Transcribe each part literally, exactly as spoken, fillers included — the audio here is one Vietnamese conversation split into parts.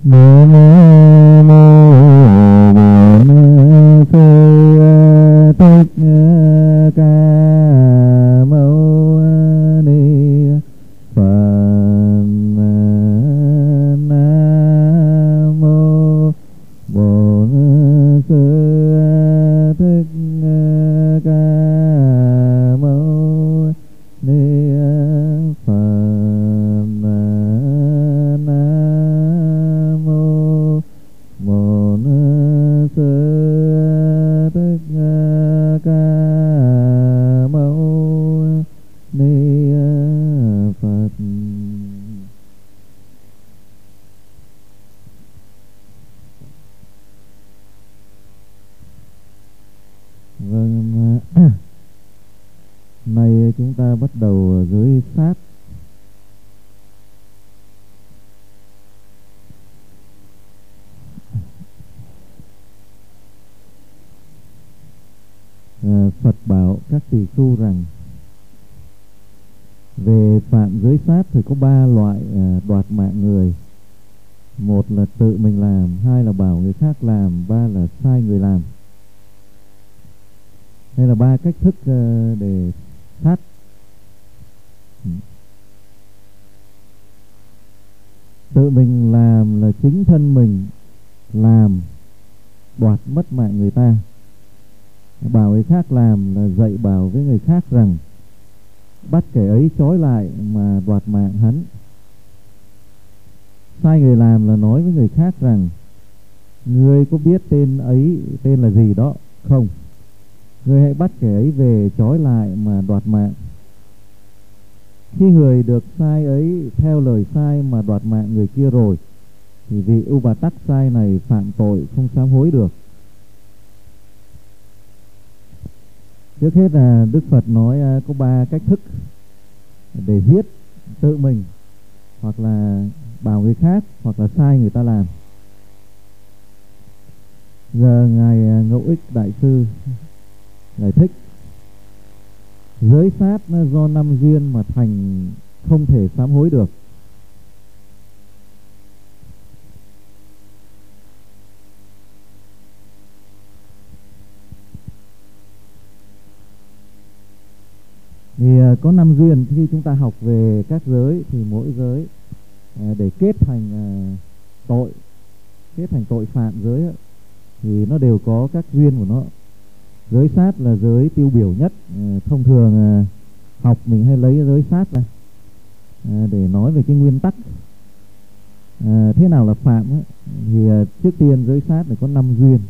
Vâng, nay chúng ta bắt đầu giới sát. À, Phật bảo các tỳ khưu rằng về phạm giới sát thì có ba loại à, đoạt mạng người. Một là tự mình làm, hai là bảo người khác làm, ba là sai người làm. Đây là ba cách thức uh, để sát. Tự mình làm là chính thân mình làm, đoạt mất mạng người ta. Bảo người khác làm là dạy bảo với người khác rằng bắt kẻ ấy trói lại mà đoạt mạng hắn. Sai người làm là nói với người khác rằng ngươi có biết tên ấy tên là gì đó không? Ngươi hãy bắt kẻ ấy về trói lại mà đoạt mạng. Khi người được sai ấy theo lời sai mà đoạt mạng người kia rồi, thì vị U Bà Tắc sai này phạm tội không sám hối được. Trước hết là Đức Phật nói có ba cách thức để giết tự mình, hoặc là bảo người khác, hoặc là sai người ta làm. Giờ Ngài Ngẫu Ích Đại Sư giải thích giới sát do năm duyên mà thành không thể sám hối được. Thì có năm duyên. Khi chúng ta học về các giới thì mỗi giới để kết thành tội, kết thành tội phạm giới thì nó đều có các duyên của nó. Giới sát là giới tiêu biểu nhất. Thông thường học mình hay lấy giới sát ra để nói về cái nguyên tắc thế nào là phạm. Thì trước tiên giới sát này có năm duyên.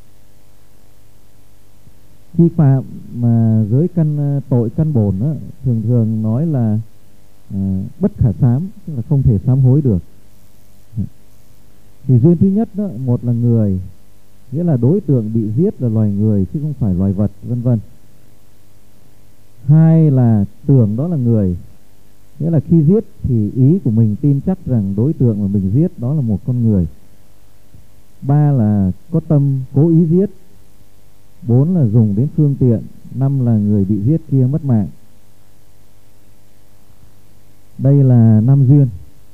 Khi phạm mà giới căn tội căn bổn đó, thường thường nói là à, bất khả sám, tức là không thể sám hối được. Thì duyên thứ nhất đó, một là người, nghĩa là đối tượng bị giết là loài người chứ không phải loài vật, vân vân. Hai là tưởng đó là người, nghĩa là khi giết thì ý của mình tin chắc rằng đối tượng mà mình giết đó là một con người. Ba là có tâm cố ý giết. Bốn là dùng đến phương tiện. Năm là người bị giết kia mất mạng. Đây là năm duyên.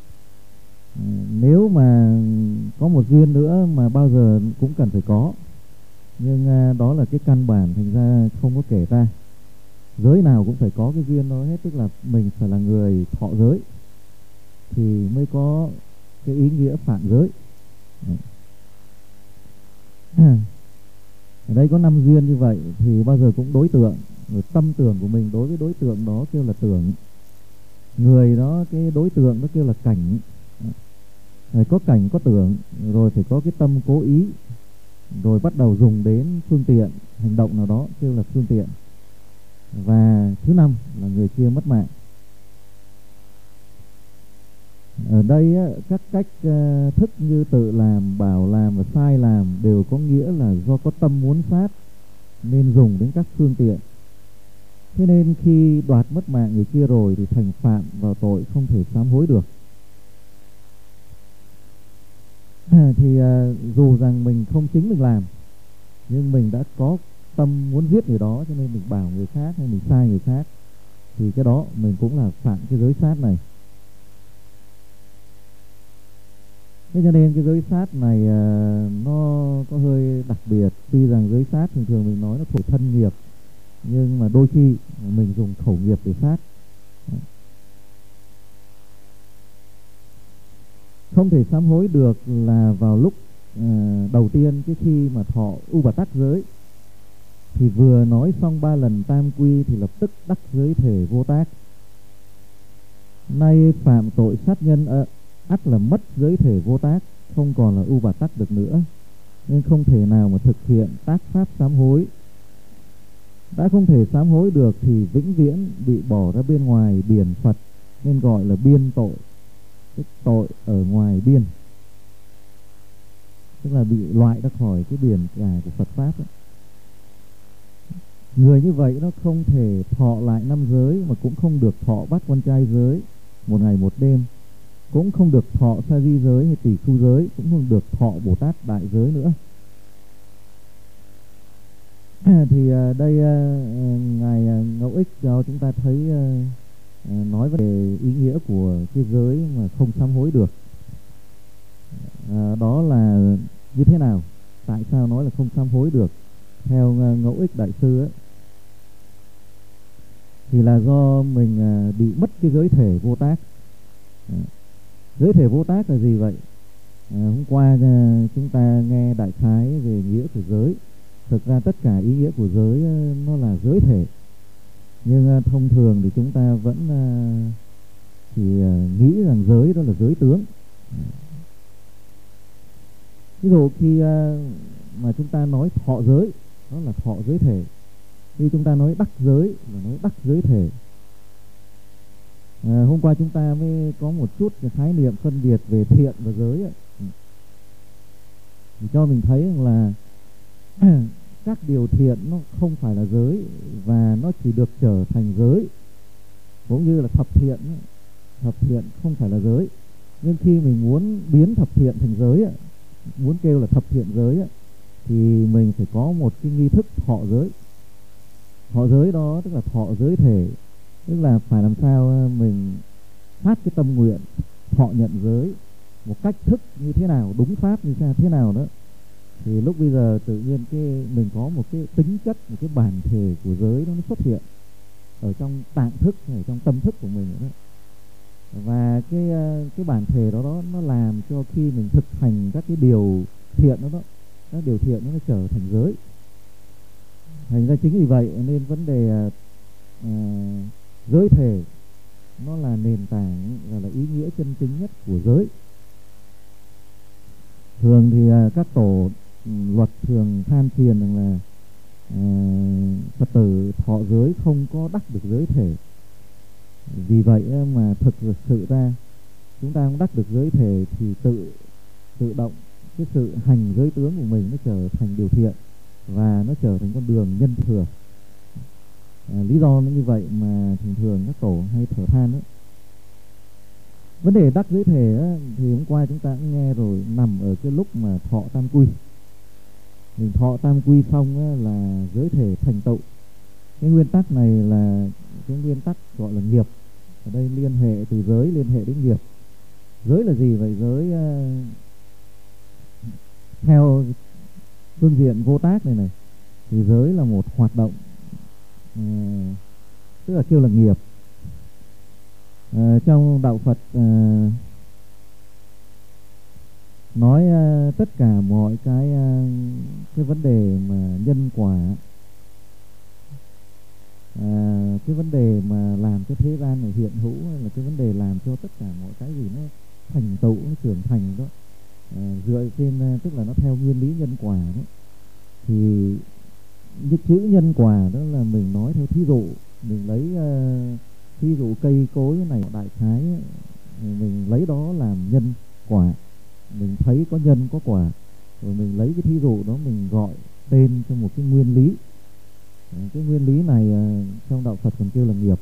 Nếu mà có một duyên nữa mà bao giờ cũng cần phải có, nhưng đó là cái căn bản, thành ra không có kể ra. Giới nào cũng phải có cái duyên đó hết, tức là mình phải là người thọ giới thì mới có cái ý nghĩa phạm giới. Ở đây có năm duyên như vậy thì bao giờ cũng đối tượng, rồi tâm tưởng của mình đối với đối tượng đó kêu là tưởng. Người đó, cái đối tượng đó kêu là cảnh. Rồi có cảnh có tưởng, rồi phải có cái tâm cố ý, rồi bắt đầu dùng đến phương tiện, hành động nào đó kêu là phương tiện. Và thứ năm là người kia mất mạng. Ở đây á, các cách uh, thức như tự làm, bảo làm và sai làm đều có nghĩa là do có tâm muốn sát nên dùng đến các phương tiện. Thế nên khi đoạt mất mạng người kia rồi thì thành phạm vào tội không thể sám hối được. Thì uh, dù rằng mình không chính mình làm, nhưng mình đã có tâm muốn giết người đó, cho nên mình bảo người khác hay mình sai người khác, thì cái đó mình cũng là phạm cái giới sát này. Thế cho nên cái giới sát này à, nó có hơi đặc biệt. Tuy rằng giới sát thường thường mình nói nó thuộc thân nghiệp, nhưng mà đôi khi mình dùng khẩu nghiệp để sát. Không thể sám hối được là vào lúc à, đầu tiên cái khi mà thọ u bà tắc giới thì vừa nói xong ba lần tam quy thì lập tức đắc giới thể vô tác. Nay phạm tội sát nhân à, ắt là mất giới thể vô tác, không còn là u bà tắc được nữa, nên không thể nào mà thực hiện tác pháp sám hối. Đã không thể sám hối được thì vĩnh viễn bị bỏ ra bên ngoài biển Phật, nên gọi là biên tội, tức tội ở ngoài biên, tức là bị loại ra khỏi cái biển cả của Phật pháp ấy. Người như vậy nó không thể thọ lại năm giới, mà cũng không được thọ bát quan trai giới một ngày một đêm, cũng không được thọ sa di giới hay tỷ khu giới, cũng không được thọ Bồ Tát đại giới nữa. Thì đây ngài Ngẫu Ích cho chúng ta thấy nói về ý nghĩa của cái giới mà không sám hối được. À, đó là như thế nào? Tại sao nói là không sám hối được? Theo Ngẫu Ích đại sư ấy, thì là do mình bị mất cái giới thể vô tác. À, giới thể vô tác là gì vậy? À, hôm qua chúng ta nghe đại khái về nghĩa của giới. Thực ra tất cả ý nghĩa của giới nó là giới thể, nhưng thông thường thì chúng ta vẫn thì nghĩ rằng giới đó là giới tướng. Ví dụ khi mà chúng ta nói thọ giới, đó là thọ giới thể. Khi chúng ta nói đắc giới là nói đắc giới thể. À, hôm qua chúng ta mới có một chút cái khái niệm phân biệt về thiện và giới ấy. Thì cho mình thấy rằng là các điều thiện nó không phải là giới, và nó chỉ được trở thành giới. Cũng như là thập thiện, thập thiện không phải là giới, nhưng khi mình muốn biến thập thiện thành giới, muốn kêu là thập thiện giới, thì mình phải có một cái nghi thức thọ giới. Thọ giới đó tức là thọ giới thể, tức là phải làm sao mình phát cái tâm nguyện thọ nhận giới một cách thức như thế nào, đúng pháp như thế nào đó. Thì lúc bây giờ tự nhiên cái mình có một cái tính chất, một cái bản thể của giới đó nó xuất hiện ở trong tạng thức, ở trong tâm thức của mình đó. Và cái cái bản thể đó, đó nó làm cho khi mình thực hành các cái điều thiện đó, đó các điều thiện đó, nó trở thành giới. Thành ra chính vì vậy nên vấn đề à, giới thể nó là nền tảng và là ý nghĩa chân chính nhất của giới. Thường thì à, các tổ luật thường than phiền rằng là à, Phật tử thọ giới không có đắc được giới thể. Vì vậy mà thực sự ra chúng ta không đắc được giới thể thì tự tự động cái sự hành giới tướng của mình nó trở thành điều thiện và nó trở thành con đường nhân thừa. À, lý do nó như vậy mà thường thường các tổ hay thở than đó. Vấn đề đắc giới thể á, thì hôm qua chúng ta cũng nghe rồi, nằm ở cái lúc mà thọ tam quy. Mình thọ tam quy xong á, là giới thể thành tựu. Cái nguyên tắc này là cái nguyên tắc gọi là nghiệp. Ở đây liên hệ từ giới liên hệ đến nghiệp. Giới là gì vậy? Giới uh, theo phương diện vô tác này này thì giới là một hoạt động, uh, tức là kêu là nghiệp. Uh, trong đạo Phật uh, nói uh, tất cả mọi cái uh, cái vấn đề mà nhân quả, À, cái vấn đề mà làm cho thế gian này hiện hữu, là cái vấn đề làm cho tất cả mọi cái gì nó thành tựu, nó trưởng thành đó, à, dựa trên, tức là nó theo nguyên lý nhân quả đó. Thì như chữ nhân quả đó là mình nói theo thí dụ, mình lấy uh, thí dụ cây cối này đại khái, mình lấy đó làm nhân quả, mình thấy có nhân có quả, rồi mình lấy cái thí dụ đó mình gọi tên cho một cái nguyên lý. Cái nguyên lý này trong đạo Phật còn kêu là nghiệp.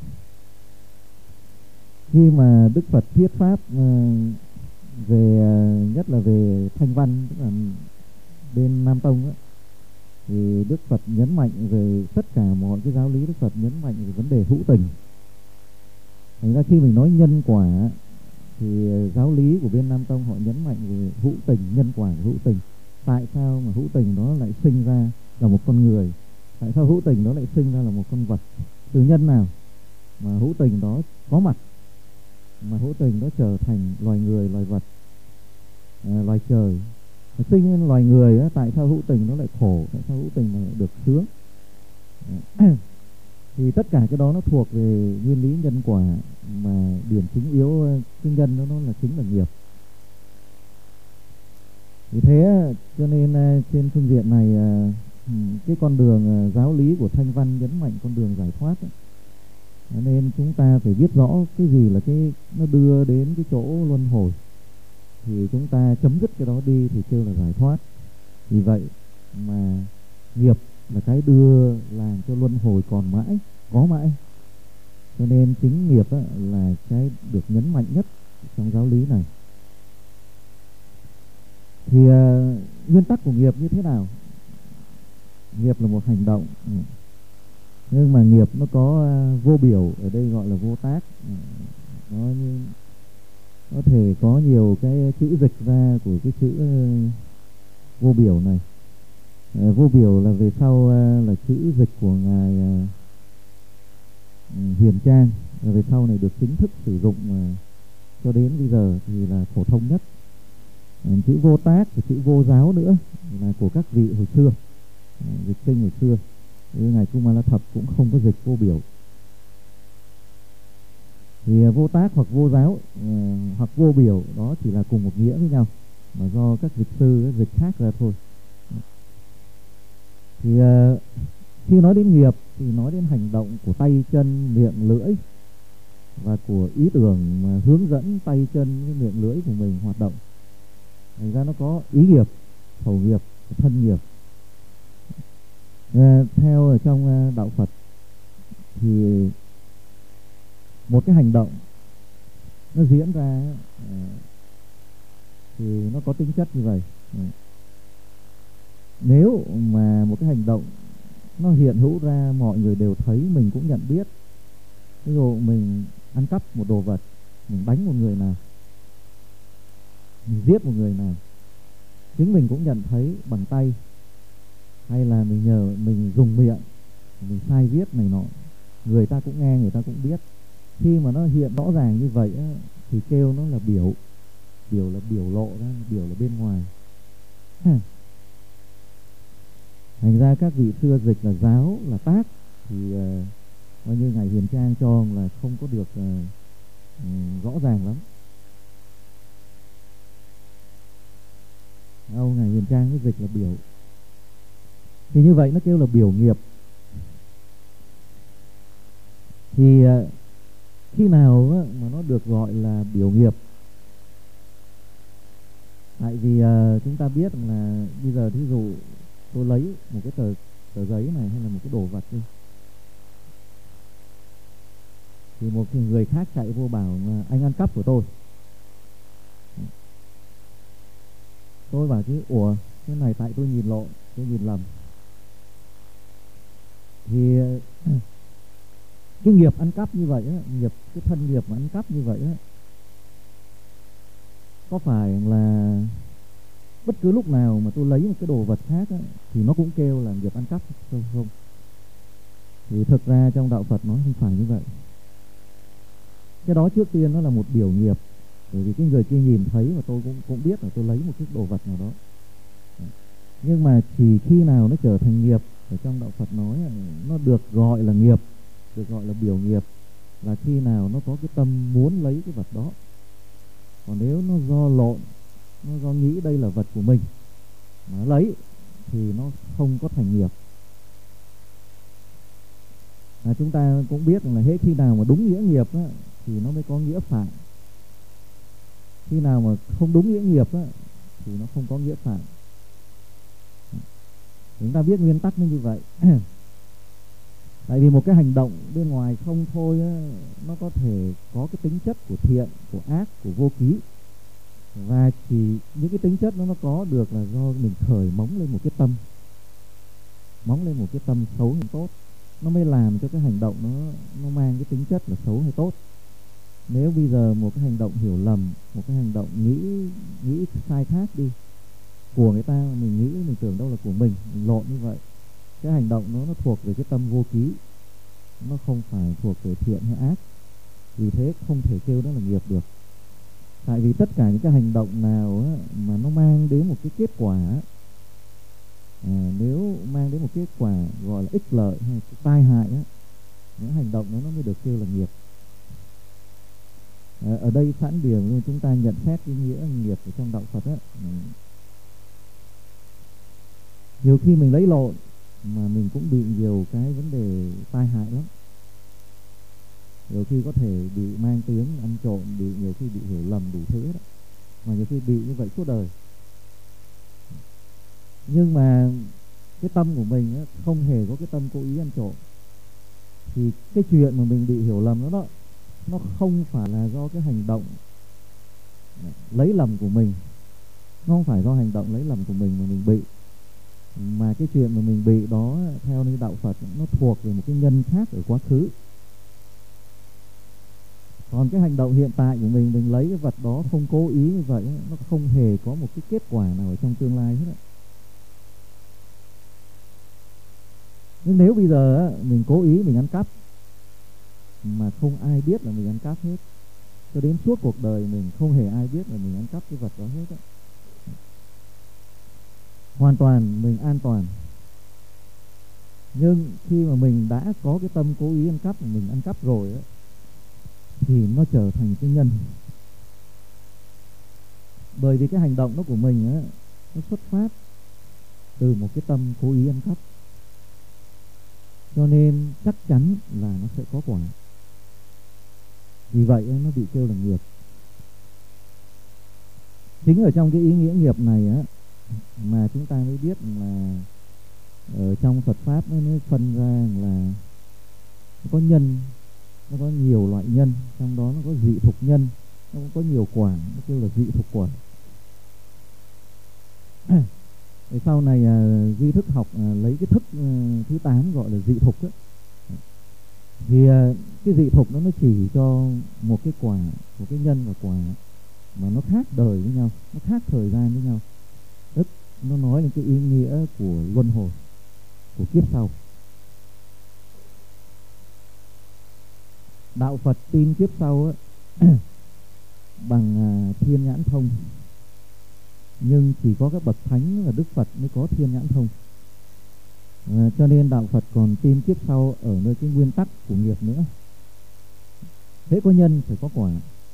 Khi mà Đức Phật thuyết pháp về, nhất là về Thanh Văn, tức là bên Nam Tông đó, thì Đức Phật nhấn mạnh về tất cả mọi cái giáo lý. Đức Phật nhấn mạnh về vấn đề hữu tình. Thành ra khi mình nói nhân quả thì giáo lý của bên Nam Tông họ nhấn mạnh về hữu tình, nhân quả của hữu tình. Tại sao mà hữu tình đó lại sinh ra là một con người? Tại sao hữu tình đó lại sinh ra là một con vật? Từ nhân nào mà hữu tình đó có mặt, mà hữu tình đó trở thành loài người, loài vật, à, loài trời? Sinh lên loài người á, tại sao hữu tình nó lại khổ? Tại sao hữu tình nó lại được sướng? Thì tất cả cái đó nó thuộc về nguyên lý nhân quả, mà điểm chính yếu cái nhân đó nó là chính là nghiệp. Vì thế cho nên trên phương diện này, cái con đường giáo lý của Thanh Văn nhấn mạnh con đường giải thoát ấy. Nên chúng ta phải biết rõ cái gì là cái nó đưa đến cái chỗ luân hồi, thì chúng ta chấm dứt cái đó đi thì kêu là giải thoát. Vì vậy mà nghiệp là cái đưa làm cho luân hồi còn mãi, có mãi. Cho nên chính nghiệp á, là cái được nhấn mạnh nhất trong giáo lý này. Thì uh, nguyên tắc của nghiệp như thế nào? Nghiệp là một hành động, nhưng mà nghiệp nó có uh, vô biểu, ở đây gọi là vô tác. Nó như có thể có nhiều cái chữ dịch ra của cái chữ uh, vô biểu này. Uh, vô biểu là về sau uh, là chữ dịch của ngài uh, Huyền Trang, và về sau này được chính thức sử dụng uh, cho đến bây giờ thì là phổ thông nhất. Uh, chữ vô tác và chữ vô giáo nữa là của các vị hồi xưa, uh, dịch kinh hồi xưa. Như ngài Kumala Thập cũng không có dịch vô biểu. Thì uh, vô tác hoặc vô giáo uh, hoặc vô biểu đó chỉ là cùng một nghĩa với nhau, mà do các dịch sư uh, dịch khác ra thôi. Thì uh, khi nói đến nghiệp thì nói đến hành động của tay chân, miệng, lưỡi, và của ý tưởng mà hướng dẫn tay chân với miệng lưỡi của mình hoạt động. Thành ra nó có ý nghiệp, khẩu nghiệp, thân nghiệp. À, theo ở trong đạo Phật thì một cái hành động nó diễn ra à, thì nó có tính chất như vậy. À, nếu mà một cái hành động nó hiện hữu ra, mọi người đều thấy, mình cũng nhận biết. Ví dụ mình ăn cắp một đồ vật, mình đánh một người nào, mình giết một người nào, chính mình cũng nhận thấy bằng tay, hay là mình nhờ mình dùng miệng, mình sai viết này nọ, người ta cũng nghe, người ta cũng biết. Khi mà nó hiện rõ ràng như vậy á, thì kêu nó là biểu. Biểu là biểu lộ ra, biểu là bên ngoài. Thành ra các vị xưa dịch là giáo, là tác, thì uh, coi như ngài Huyền Trang cho là không có được uh, um, rõ ràng lắm. Đâu ngài Huyền Trang mới dịch là biểu. Thì như vậy nó kêu là biểu nghiệp. Thì uh, khi nào uh, mà nó được gọi là biểu nghiệp? Tại vì uh, chúng ta biết là bây giờ thí dụ tôi lấy một cái tờ, tờ giấy này hay là một cái đồ vật đi, thì một người khác chạy vô bảo anh ăn cắp của tôi. Tôi bảo chứ ủa, cái này tại tôi nhìn lộn, tôi nhìn lầm. Thì cái nghiệp ăn cắp như vậy á, nghiệp cái thân nghiệp mà ăn cắp như vậy á, có phải là bất cứ lúc nào mà tôi lấy một cái đồ vật khác á, thì nó cũng kêu là nghiệp ăn cắp không? Không. Thì thực ra trong đạo Phật nói không phải như vậy. Cái đó trước tiên nó là một biểu nghiệp, bởi vì cái người kia nhìn thấy và tôi cũng cũng biết là tôi lấy một cái đồ vật nào đó. Nhưng mà chỉ khi nào nó trở thành nghiệp, ở trong đạo Phật nói nó được gọi là nghiệp, được gọi là biểu nghiệp, là khi nào nó có cái tâm muốn lấy cái vật đó. Còn nếu nó do lộn, nó do nghĩ đây là vật của mình mà lấy, thì nó không có thành nghiệp. À, chúng ta cũng biết là hết khi nào mà đúng nghĩa nghiệp á, thì nó mới có nghĩa phạm. Khi nào mà không đúng nghĩa nghiệp á, thì nó không có nghĩa phạm. Chúng ta biết nguyên tắc nó như vậy. Tại vì một cái hành động bên ngoài không thôi á, nó có thể có cái tính chất của thiện, của ác, của vô ký. Và chỉ những cái tính chất đó nó có được là do mình khởi móng lên một cái tâm, móng lên một cái tâm xấu hay tốt, nó mới làm cho cái hành động nó nó mang cái tính chất là xấu hay tốt. Nếu bây giờ một cái hành động hiểu lầm, một cái hành động nghĩ nghĩ sai khác đi, của người ta mình nghĩ mình tưởng đâu là của mình, mình lộn như vậy, cái hành động nó nó thuộc về cái tâm vô ký, nó không phải thuộc về thiện hay ác, vì thế không thể kêu đó là nghiệp được. Tại vì tất cả những cái hành động nào á, mà nó mang đến một cái kết quả, à, nếu mang đến một kết quả gọi là ích lợi hay tai hại á, những hành động đó nó mới được kêu là nghiệp. À, ở đây sẵn điểm chúng ta nhận xét cái nghĩa nghiệp ở trong đạo Phật á, nhiều khi mình lấy lộn mà mình cũng bị nhiều cái vấn đề tai hại lắm. Nhiều khi có thể bị mang tiếng ăn trộm, bị nhiều khi bị hiểu lầm đủ thứ đó, mà nhiều khi bị như vậy suốt đời. Nhưng mà cái tâm của mình á, không hề có cái tâm cố ý ăn trộm, thì cái chuyện mà mình bị hiểu lầm đó đó, nó không phải là do cái hành động lấy lầm của mình, nó không phải do hành động lấy lầm của mình mà mình bị, mà cái chuyện mà mình bị đó theo như đạo Phật nó thuộc về một cái nhân khác ở quá khứ. Còn cái hành động hiện tại của mình, mình lấy cái vật đó không cố ý như vậy, nó không hề có một cái kết quả nào ở trong tương lai hết. Nhưng nếu bây giờ mình cố ý mình ăn cắp mà không ai biết là mình ăn cắp hết, cho đến suốt cuộc đời mình không hề ai biết là mình ăn cắp cái vật đó hết, hoàn toàn mình an toàn. Nhưng khi mà mình đã có cái tâm cố ý ăn cắp, mình ăn cắp rồi á, thì nó trở thành cái nhân. Bởi vì cái hành động đó của mình á, nó xuất phát từ một cái tâm cố ý ăn cắp, cho nên chắc chắn là nó sẽ có quả. Vì vậy nó bị kêu là nghiệp. Chính ở trong cái ý nghĩa nghiệp này á, mà chúng ta mới biết là ở trong Phật Pháp nó mới phân ra là nó có nhân, nó có nhiều loại nhân, trong đó nó có dị thục nhân, nó cũng có nhiều quả, nó kêu là dị thục quả. Thì sau này à, duy thức học à, lấy cái thức à, thứ tám gọi là dị thục ấy. Thì à, cái dị thục nó nó chỉ cho một cái quả, một cái nhân và quả mà nó khác đời với nhau, nó khác thời gian với nhau. Tức nó nói lên cái ý nghĩa của luân hồi, của kiếp sau. Đạo Phật tin kiếp sau á, bằng à, thiên nhãn thông, nhưng chỉ có các bậc thánh và Đức Phật mới có thiên nhãn thông. À, cho nên đạo Phật còn tin kiếp sau ở nơi cái nguyên tắc của nghiệp nữa. Thế có nhân phải có quả.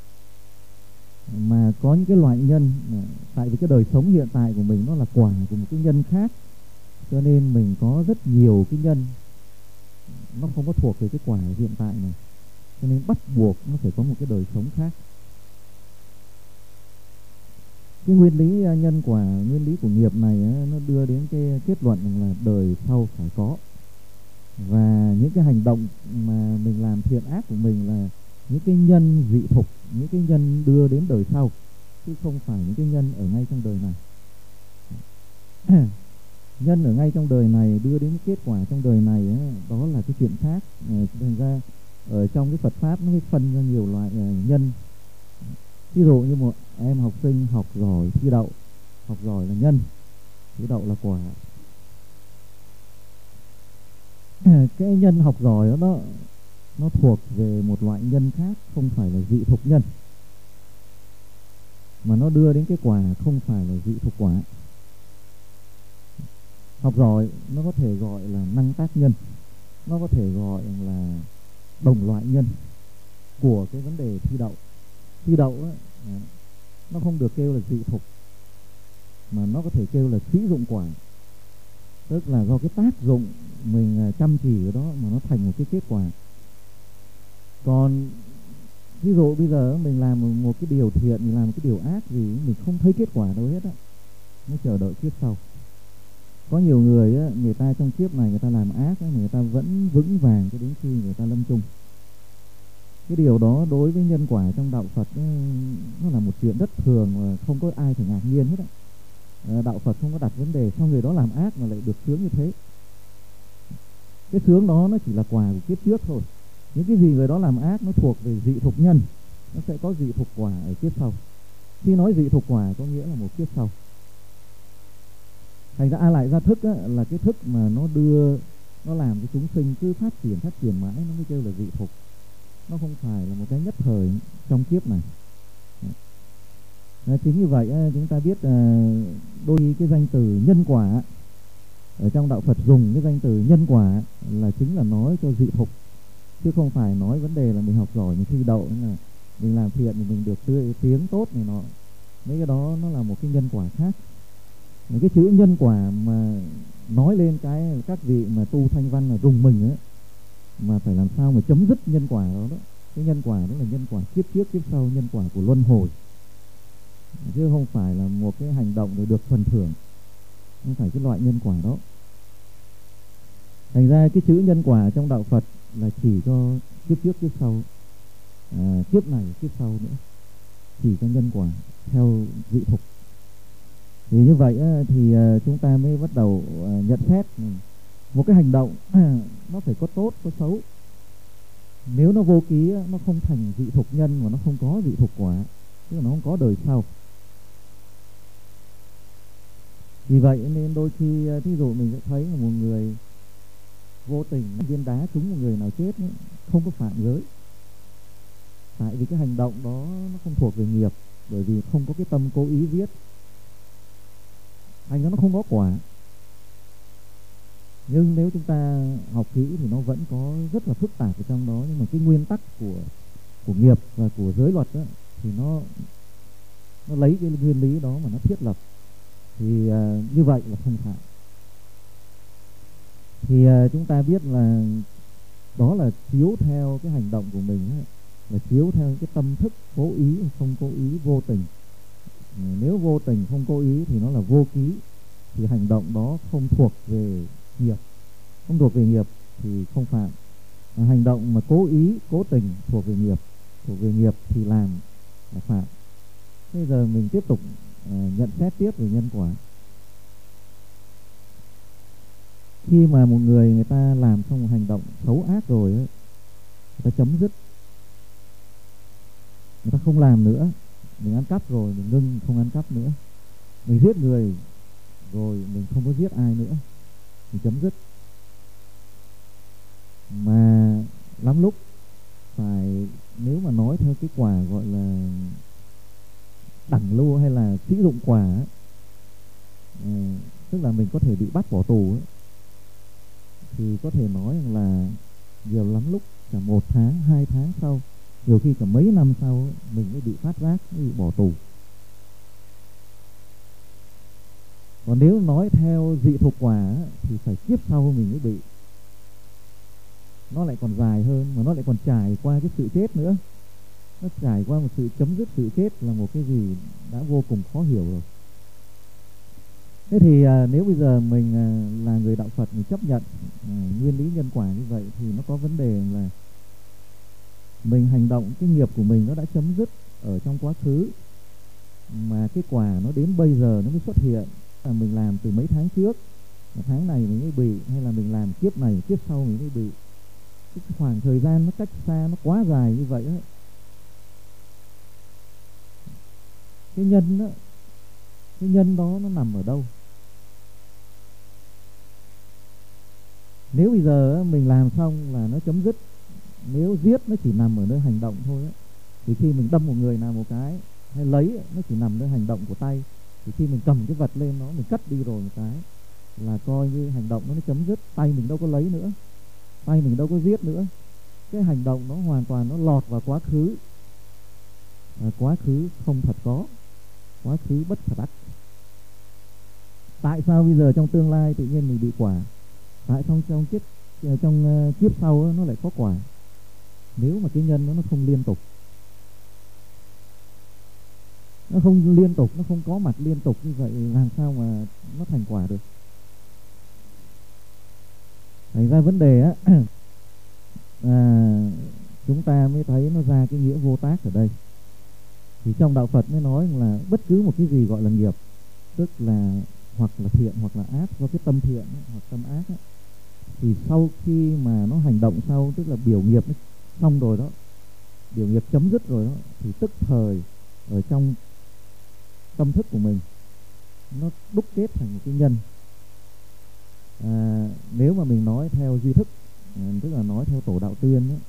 Mà có những cái loại nhân, tại vì cái đời sống hiện tại của mình nó là quả của một cái nhân khác, cho nên mình có rất nhiều cái nhân, nó không có thuộc về cái quả hiện tại này, cho nên bắt buộc nó phải có một cái đời sống khác. Cái nguyên lý nhân quả, nguyên lý của nghiệp này nó đưa đến cái kết luận là đời sau phải có. Và những cái hành động mà mình làm thiện ác của mình là những cái nhân dị thục, những cái nhân đưa đến đời sau, chứ không phải những cái nhân ở ngay trong đời này. Nhân ở ngay trong đời này đưa đến kết quả trong đời này ấy, đó là cái chuyện khác. Thành ra ở trong cái Phật Pháp nó mới phân ra nhiều loại nhân. Ví dụ như một em học sinh học giỏi thi đậu, học giỏi là nhân, thi đậu là quả. Cái nhân học giỏi đó, đó nó thuộc về một loại nhân khác, không phải là dị thục nhân, mà nó đưa đến cái quả không phải là dị thục quả. Học giỏi nó có thể gọi là năng tác nhân, nó có thể gọi là đồng loại nhân của cái vấn đề thi đậu. Thi đậu ấy, nó không được kêu là dị thục, mà nó có thể kêu là sĩ dụng quả, tức là do cái tác dụng mình chăm chỉ ở đó mà nó thành một cái kết quả. Còn ví dụ bây giờ mình làm một cái điều thiện, mình làm một cái điều ác gì, mình không thấy kết quả đâu hết á, nó chờ đợi kiếp sau. Có nhiều người á, người ta trong kiếp này người ta làm ác á, người ta vẫn vững vàng cho đến khi người ta lâm chung. Cái điều đó đối với nhân quả trong đạo Phật ấy, nó là một chuyện rất thường và không có ai phải ngạc nhiên hết á. Đạo Phật không có đặt vấn đề sao người đó làm ác mà lại được sướng như thế. Cái sướng đó nó chỉ là quà của kiếp trước thôi. Những cái gì người đó làm ác nó thuộc về dị thục nhân, nó sẽ có dị thục quả ở kiếp sau. Khi nói dị thục quả có nghĩa là một kiếp sau. Thành ra A lại gia thức á, là cái thức mà nó đưa, nó làm cái chúng sinh cứ phát triển phát triển mãi, nó mới kêu là dị thục. Nó không phải là một cái nhất thời trong kiếp này. Đấy, chính như vậy chúng ta biết đôi khi cái danh từ nhân quả ở trong đạo Phật dùng cái danh từ nhân quả là chính là nói cho dị thục, chứ không phải nói vấn đề là mình học giỏi, mình thi đậu, là mình làm thiện thì mình được tươi tiếng tốt này nọ. Mấy cái đó nó là một cái nhân quả khác. Mấy cái chữ nhân quả mà nói lên cái các vị mà tu thanh văn là rùng mình ấy, mà phải làm sao mà chấm dứt nhân quả đó, đó. Cái nhân quả đó là nhân quả kiếp trước kiếp sau, nhân quả của luân hồi, chứ không phải là một cái hành động để được phần thưởng, không phải cái loại nhân quả đó. Thành ra cái chữ nhân quả trong đạo Phật là chỉ cho kiếp trước kiếp sau, à, kiếp này kiếp sau nữa, chỉ cho nhân quả theo dị thục. Thì như vậy thì chúng ta mới bắt đầu nhận xét một cái hành động nó phải có tốt có xấu. Nếu nó vô ký, nó không thành dị thục nhân mà nó không có dị thục quả, tức là nó không có đời sau. Vì vậy nên đôi khi thí dụ mình sẽ thấy là một người vô tình viên đá trúng một người nào chết ấy, không có phạm giới, tại vì cái hành động đó nó không thuộc về nghiệp, bởi vì không có cái tâm cố ý giết, thành ra nó không có quả. Nhưng nếu chúng ta học kỹ thì nó vẫn có rất là phức tạp ở trong đó, nhưng mà cái nguyên tắc của của nghiệp và của giới luật đó, thì nó nó lấy cái nguyên lý đó mà nó thiết lập, thì uh, như vậy là không phạm. Thì uh, chúng ta biết là đó là chiếu theo cái hành động của mình ấy, là chiếu theo cái tâm thức cố ý không cố ý, vô tình. Nếu vô tình không cố ý thì nó là vô ký, thì hành động đó không thuộc về nghiệp, không thuộc về nghiệp thì không phạm. Hành động mà cố ý cố tình thuộc về nghiệp, thuộc về nghiệp thì làm là phạm. Bây giờ mình tiếp tục uh, nhận xét tiếp về nhân quả. Khi mà một người người ta làm xong một hành động xấu ác rồi ấy, người ta chấm dứt, người ta không làm nữa. Mình ăn cắp rồi mình ngưng không ăn cắp nữa, mình giết người rồi mình không có giết ai nữa, mình chấm dứt. Mà lắm lúc phải, nếu mà nói theo cái quả gọi là đẳng lưu hay là sĩ dụng quả ấy, ừ, tức là mình có thể bị bắt bỏ tù ấy, thì có thể nói là nhiều lắm lúc cả một tháng, hai tháng sau, nhiều khi cả mấy năm sau ấy, mình mới bị phát giác, mới bị bỏ tù. Còn nếu nói theo dị thục quả ấy, thì phải kiếp sau mình mới bị. Nó lại còn dài hơn, mà nó lại còn trải qua cái sự chết nữa. Nó trải qua một sự chấm dứt sự chết là một cái gì đã vô cùng khó hiểu rồi. Thế thì à, nếu bây giờ mình à, là người đạo Phật, mình chấp nhận à, nguyên lý nhân quả như vậy, thì nó có vấn đề là mình hành động, cái nghiệp của mình nó đã chấm dứt ở trong quá khứ, mà cái quả nó đến bây giờ nó mới xuất hiện. Là mình làm từ mấy tháng trước, mà tháng này mình mới bị, hay là mình làm kiếp này kiếp sau mình mới bị. Cái khoảng thời gian nó cách xa, nó quá dài như vậy ấy. Cái nhân đó, cái nhân đó nó nằm ở đâu? Nếu bây giờ mình làm xong là nó chấm dứt, nếu giết nó chỉ nằm ở nơi hành động thôi ấy, thì khi mình đâm một người nào một cái, hay lấy nó chỉ nằm nơi hành động của tay, thì khi mình cầm cái vật lên nó, mình cắt đi rồi một cái là coi như hành động nó, nó chấm dứt. Tay mình đâu có lấy nữa, tay mình đâu có giết nữa. Cái hành động nó hoàn toàn nó lọt vào quá khứ, à, quá khứ không thật có, quá khứ bất khả đắc. Tại sao bây giờ trong tương lai tự nhiên mình bị quả? Tại sao trong kiếp trong uh, kiếp sau nó lại có quả? Nếu mà cái nhân nó nó không liên tục, nó không liên tục, nó không có mặt liên tục như vậy, làm sao mà nó thành quả được? Thành ra vấn đề á, à, chúng ta mới thấy nó ra cái nghĩa vô tác ở đây. Thì trong đạo Phật mới nói là bất cứ một cái gì gọi là nghiệp, tức là hoặc là thiện hoặc là ác, do cái tâm thiện ấy, hoặc tâm ác ấy, thì sau khi mà nó hành động sau, tức là biểu nghiệp nó xong rồi đó, Điều nghiệp chấm dứt rồi đó, thì tức thời ở trong tâm thức của mình nó đúc kết thành một cái nhân. À, nếu mà mình nói theo duy thức, à, tức là nói theo tổ đạo tuyên ấy,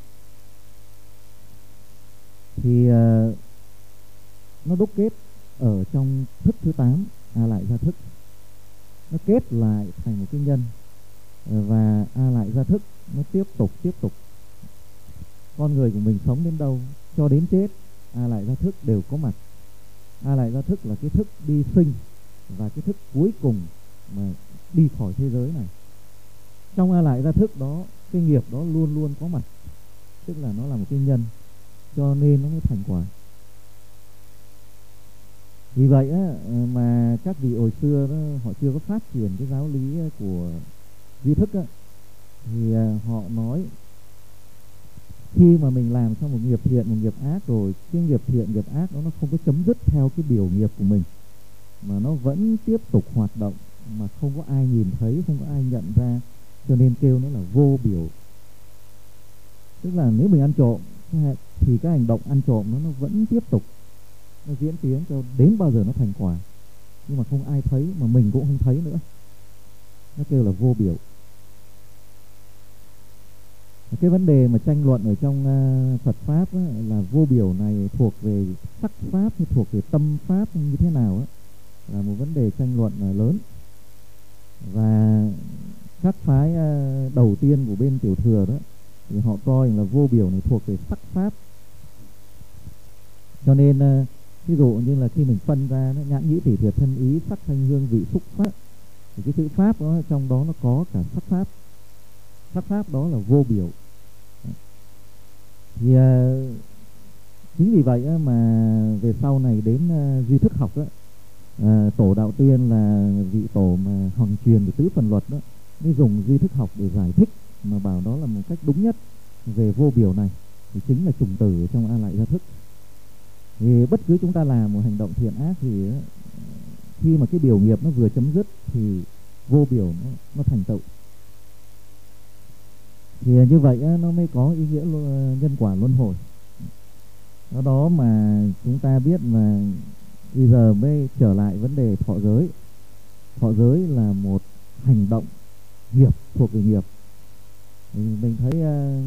thì à, nó đúc kết ở trong thức thứ tám, a lại gia thức, nó kết lại thành một cái nhân, và a lại gia thức nó tiếp tục tiếp tục con người của mình sống đến đâu cho đến chết, a lại gia thức đều có mặt. A lại gia thức là cái thức đi sinh và cái thức cuối cùng mà đi khỏi thế giới này. Trong a lại gia thức đó, cái nghiệp đó luôn luôn có mặt, tức là nó là một cái nhân, cho nên nó mới thành quả. Vì vậy á, mà các vị hồi xưa đó, họ chưa có phát triển cái giáo lý của duy thức á, thì họ nói khi mà mình làm xong một nghiệp thiện, một nghiệp ác rồi, cái nghiệp thiện, nghiệp ác đó nó không có chấm dứt theo cái biểu nghiệp của mình, mà nó vẫn tiếp tục hoạt động mà không có ai nhìn thấy, không có ai nhận ra, cho nên kêu nó là vô biểu. Tức là nếu mình ăn trộm thì cái hành động ăn trộm nó nó vẫn tiếp tục, nó diễn tiến cho đến bao giờ nó thành quả, nhưng mà không ai thấy, mà mình cũng không thấy nữa, nó kêu là vô biểu. Cái vấn đề mà tranh luận ở trong uh, Phật Pháp á, là vô biểu này thuộc về sắc Pháp hay thuộc về tâm Pháp như thế nào á, là một vấn đề tranh luận uh, lớn. Và các phái uh, đầu tiên của bên Tiểu Thừa đó thì họ coi là vô biểu này thuộc về sắc Pháp. Cho nên uh, ví dụ như là khi mình phân ra nó, nhãn nhĩ tỷ thiệt thân ý sắc thanh hương vị xúc Pháp, thì cái chữ Pháp đó trong đó nó có cả sắc Pháp. Sắc Pháp đó là vô biểu. Thì uh, chính vì vậy uh, mà về sau này đến uh, duy thức học đó, uh, tổ đạo tuyên là vị tổ mà hằng truyền về tứ phần luật đó, mới dùng duy thức học để giải thích, mà bảo đó là một cách đúng nhất về vô biểu này, thì chính là chủng tử trong a lại gia thức. Thì bất cứ chúng ta làm một hành động thiện ác thì uh, khi mà cái biểu nghiệp nó vừa chấm dứt thì vô biểu nó, nó thành tựu. Thì như vậy nó mới có ý nghĩa nhân quả luân hồi. Đó đó mà chúng ta biết là bây giờ mới trở lại vấn đề thọ giới. Thọ giới là một hành động nghiệp, thuộc về nghiệp. Thì mình thấy à,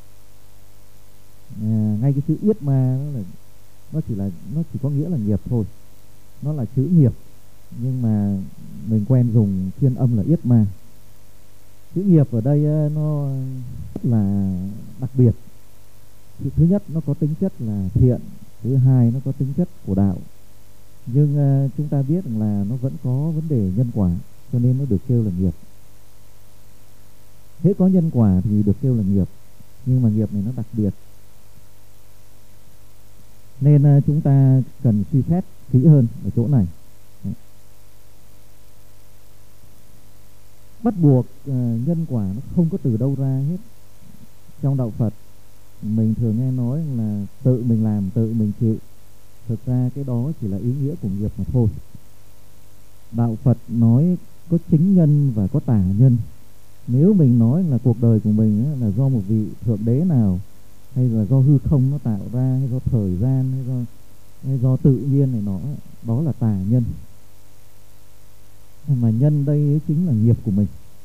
à, ngay cái chữ yết ma nó, là, nó chỉ là nó chỉ có nghĩa là nghiệp thôi, nó là chữ nghiệp, nhưng mà mình quen dùng phiên âm là yết ma. Chữ nghiệp ở đây nó rất là đặc biệt. Thứ nhất, nó có tính chất là thiện. Thứ hai, nó có tính chất của đạo. Nhưng uh, chúng ta biết là nó vẫn có vấn đề nhân quả, cho nên nó được kêu là nghiệp. Thế có nhân quả thì được kêu là nghiệp, nhưng mà nghiệp này nó đặc biệt, nên uh, chúng ta cần suy xét kỹ hơn ở chỗ này. Bắt buộc uh, nhân quả nó không có từ đâu ra hết. Trong đạo Phật mình thường nghe nói là tự mình làm tự mình chịu. Thực ra cái đó chỉ là ý nghĩa của nghiệp mà thôi. Đạo Phật nói có chính nhân và có tả nhân. Nếu mình nói là cuộc đời của mình á, là do một vị thượng đế nào, hay là do hư không nó tạo ra, hay do thời gian, hay do, hay do tự nhiên này nọ, đó là tả nhân. Mà nhân đây chính là nghiệp của mình.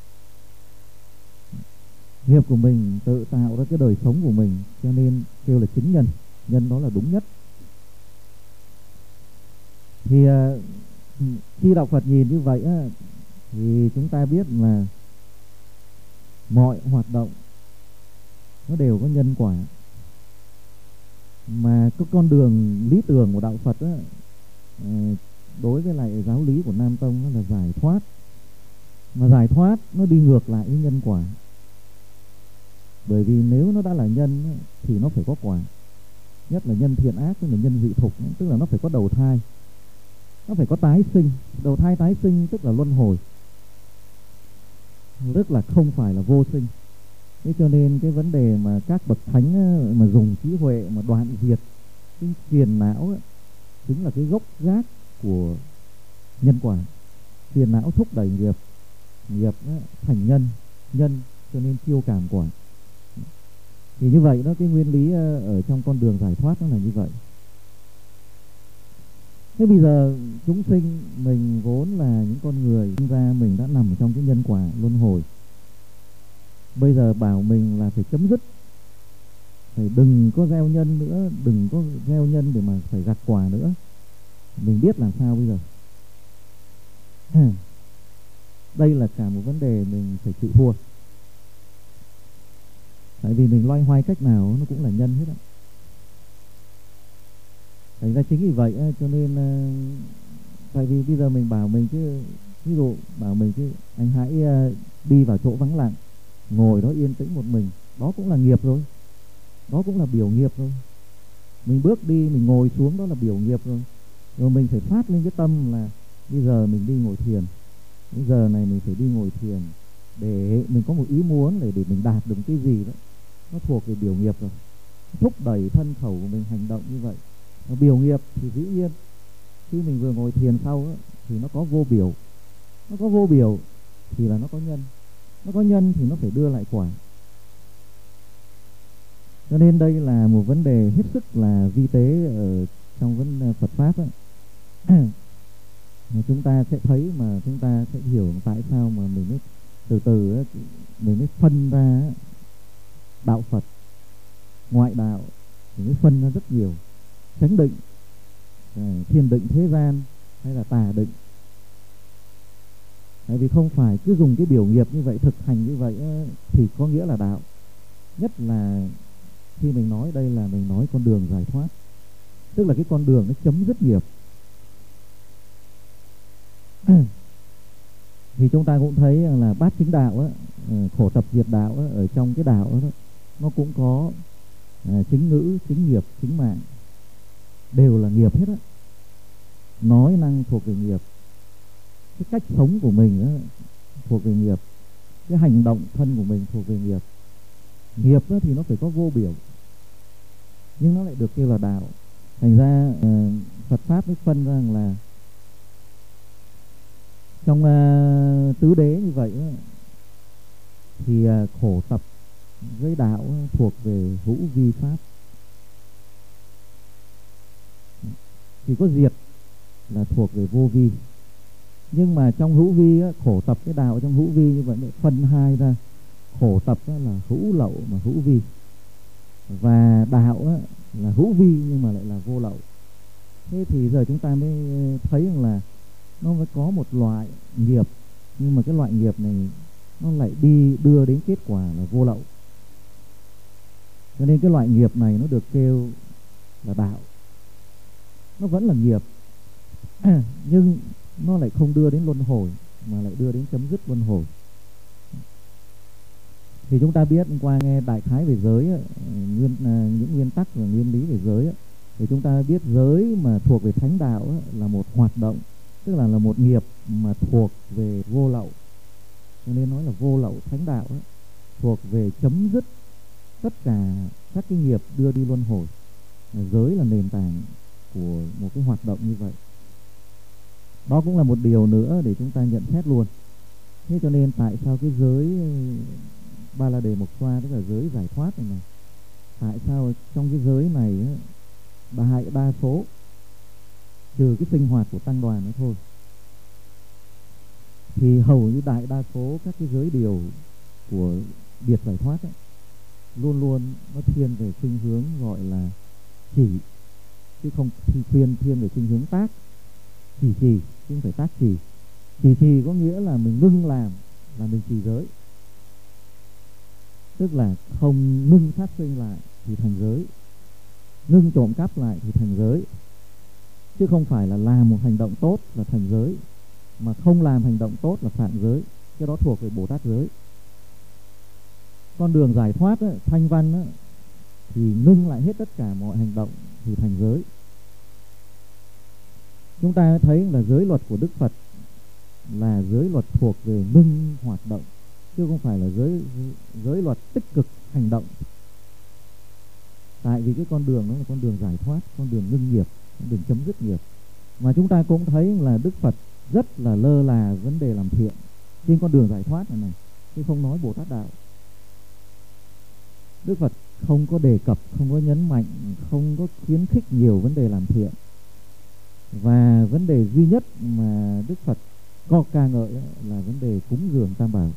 Nghiệp của mình tự tạo ra cái đời sống của mình, cho nên kêu là chính nhân. Nhân đó là đúng nhất. Thì khi đạo Phật nhìn như vậy á, thì chúng ta biết là mọi hoạt động nó đều có nhân quả. Mà cái con đường lý tưởng của đạo Phật á, đối với lại giáo lý của Nam Tông nó là giải thoát. Mà giải thoát nó đi ngược lại với nhân quả. Bởi vì nếu nó đã là nhân thì nó phải có quả. Nhất là nhân thiện ác, tức là nhân dị thục, tức là nó phải có đầu thai, nó phải có tái sinh. Đầu thai tái sinh tức là luân hồi, tức là không phải là vô sinh. Thế cho nên cái vấn đề mà các bậc thánh mà dùng trí huệ mà đoạn diệt cái phiền não ấy, chính là cái gốc gác của nhân quả. Phiền não thúc đẩy nghiệp, nghiệp ấy, thành nhân, nhân cho nên chiêu cảm quả. Thì như vậy đó, cái nguyên lý ở trong con đường giải thoát nó là như vậy. Thế bây giờ chúng sinh mình vốn là những con người, sinh ra mình đã nằm trong cái nhân quả luân hồi. Bây giờ bảo mình là phải chấm dứt, phải đừng có gieo nhân nữa, đừng có gieo nhân để mà phải gặt quả nữa. Mình biết làm sao bây giờ? Đây là cả một vấn đề mình phải chịu thua. Tại vì mình loay hoay cách nào nó cũng là nhân hết á. Thành ra chính vì vậy cho nên, tại vì bây giờ mình bảo mình chứ, ví dụ bảo mình chứ anh hãy đi vào chỗ vắng lặng, ngồi đó yên tĩnh một mình, đó cũng là nghiệp rồi, đó cũng là biểu nghiệp rồi. Mình bước đi, mình ngồi xuống, đó là biểu nghiệp rồi. Rồi mình phải phát lên cái tâm là bây giờ mình đi ngồi thiền, bây giờ này mình phải đi ngồi thiền để mình có một ý muốn để, để mình đạt được cái gì đó, nó thuộc về biểu nghiệp rồi. Thúc đẩy thân khẩu của mình hành động như vậy. Mà biểu nghiệp thì dĩ nhiên khi mình vừa ngồi thiền sau đó, thì nó có vô biểu. Nó có vô biểu thì là nó có nhân. Nó có nhân thì nó phải đưa lại quả. Cho nên đây là một vấn đề hết sức là vi tế ở trong vấn đề Phật Pháp ấy. Chúng ta sẽ thấy mà chúng ta sẽ hiểu tại sao mà mình mới từ từ ấy, mình mới phân ra ấy, đạo Phật, ngoại đạo, mình mới phân ra rất nhiều. Chánh định, thiền định thế gian hay là tà định. Tại vì không phải cứ dùng cái biểu nghiệp như vậy, thực hành như vậy ấy, thì có nghĩa là đạo. Nhất là khi mình nói đây là mình nói con đường giải thoát, tức là cái con đường nó chấm dứt nghiệp. Thì chúng ta cũng thấy là bát chính đạo á, khổ tập diệt đạo á, ở trong cái đạo đó, nó cũng có à, chính ngữ, chính nghiệp, chính mạng, đều là nghiệp hết á. Nói năng thuộc về nghiệp, cái cách sống của mình á, thuộc về nghiệp, cái hành động thân của mình thuộc về nghiệp. Nghiệp á, thì nó phải có vô biểu, nhưng nó lại được kêu là đạo. Thành ra uh, Phật Pháp mới phân rằng là trong uh, tứ đế như vậy uh, thì uh, khổ tập với đạo uh, thuộc về hữu vi pháp. Thì có diệt là thuộc về vô vi. Nhưng mà trong hữu vi uh, khổ tập cái đạo trong hữu vi như vậy lại phân hai ra. Khổ tập uh, là hữu lậu mà hữu vi, và đạo uh, là hữu vi nhưng mà lại là vô lậu. Thế thì giờ chúng ta mới thấy rằng là nó mới có một loại nghiệp, nhưng mà cái loại nghiệp này nó lại đi đưa đến kết quả là vô lậu. Cho nên cái loại nghiệp này nó được kêu là đạo. Nó vẫn là nghiệp à, nhưng nó lại không đưa đến luân hồi, mà lại đưa đến chấm dứt luân hồi. Thì chúng ta biết qua nghe đại khái về giới, nguyên, những nguyên tắc và nguyên lý về giới, thì chúng ta biết giới mà thuộc về thánh đạo là một hoạt động, tức là là một nghiệp mà thuộc về vô lậu. Cho nên nói là vô lậu thánh đạo ấy, thuộc về chấm dứt tất cả các cái nghiệp đưa đi luân hồi. Giới là nền tảng của một cái hoạt động như vậy. Đó cũng là một điều nữa để chúng ta nhận xét luôn. Thế cho nên tại sao cái giới Ba La Đề Mộc Xoa, tức là giới giải thoát này, này tại sao trong cái giới này đại đa số, trừ cái sinh hoạt của tăng đoàn nữa thôi, thì hầu như đại đa số các cái giới điều của biệt giải thoát ấy, luôn luôn nó thiên về khuynh hướng gọi là chỉ, chứ không thì thiên thiên về khuynh hướng tác. Chỉ trì chứ không phải tác trì. Chỉ trì có nghĩa là mình ngưng làm là mình trì giới, tức là không ngưng sát sinh lại thì thành giới, ngưng trộm cắp lại thì thành giới, chứ không phải là làm một hành động tốt là thành giới, mà không làm hành động tốt là phạm giới. Cái đó thuộc về Bồ Tát giới. Con đường giải thoát ấy, thanh văn ấy, thì ngưng lại hết tất cả mọi hành động thì thành giới. Chúng ta thấy là giới luật của Đức Phật là giới luật thuộc về ngưng hoạt động, chứ không phải là giới giới luật tích cực hành động. Tại vì cái con đường đó là con đường giải thoát, con đường ngưng nghiệp, con đường chấm dứt nghiệp. Mà chúng ta cũng thấy là Đức Phật rất là lơ là vấn đề làm thiện trên con đường giải thoát này này, chứ không nói Bồ Tát đạo. Đức Phật không có đề cập, không có nhấn mạnh, không có khuyến khích nhiều vấn đề làm thiện. Và vấn đề duy nhất mà Đức Phật có ca ngợi là vấn đề cúng dường tam bảo.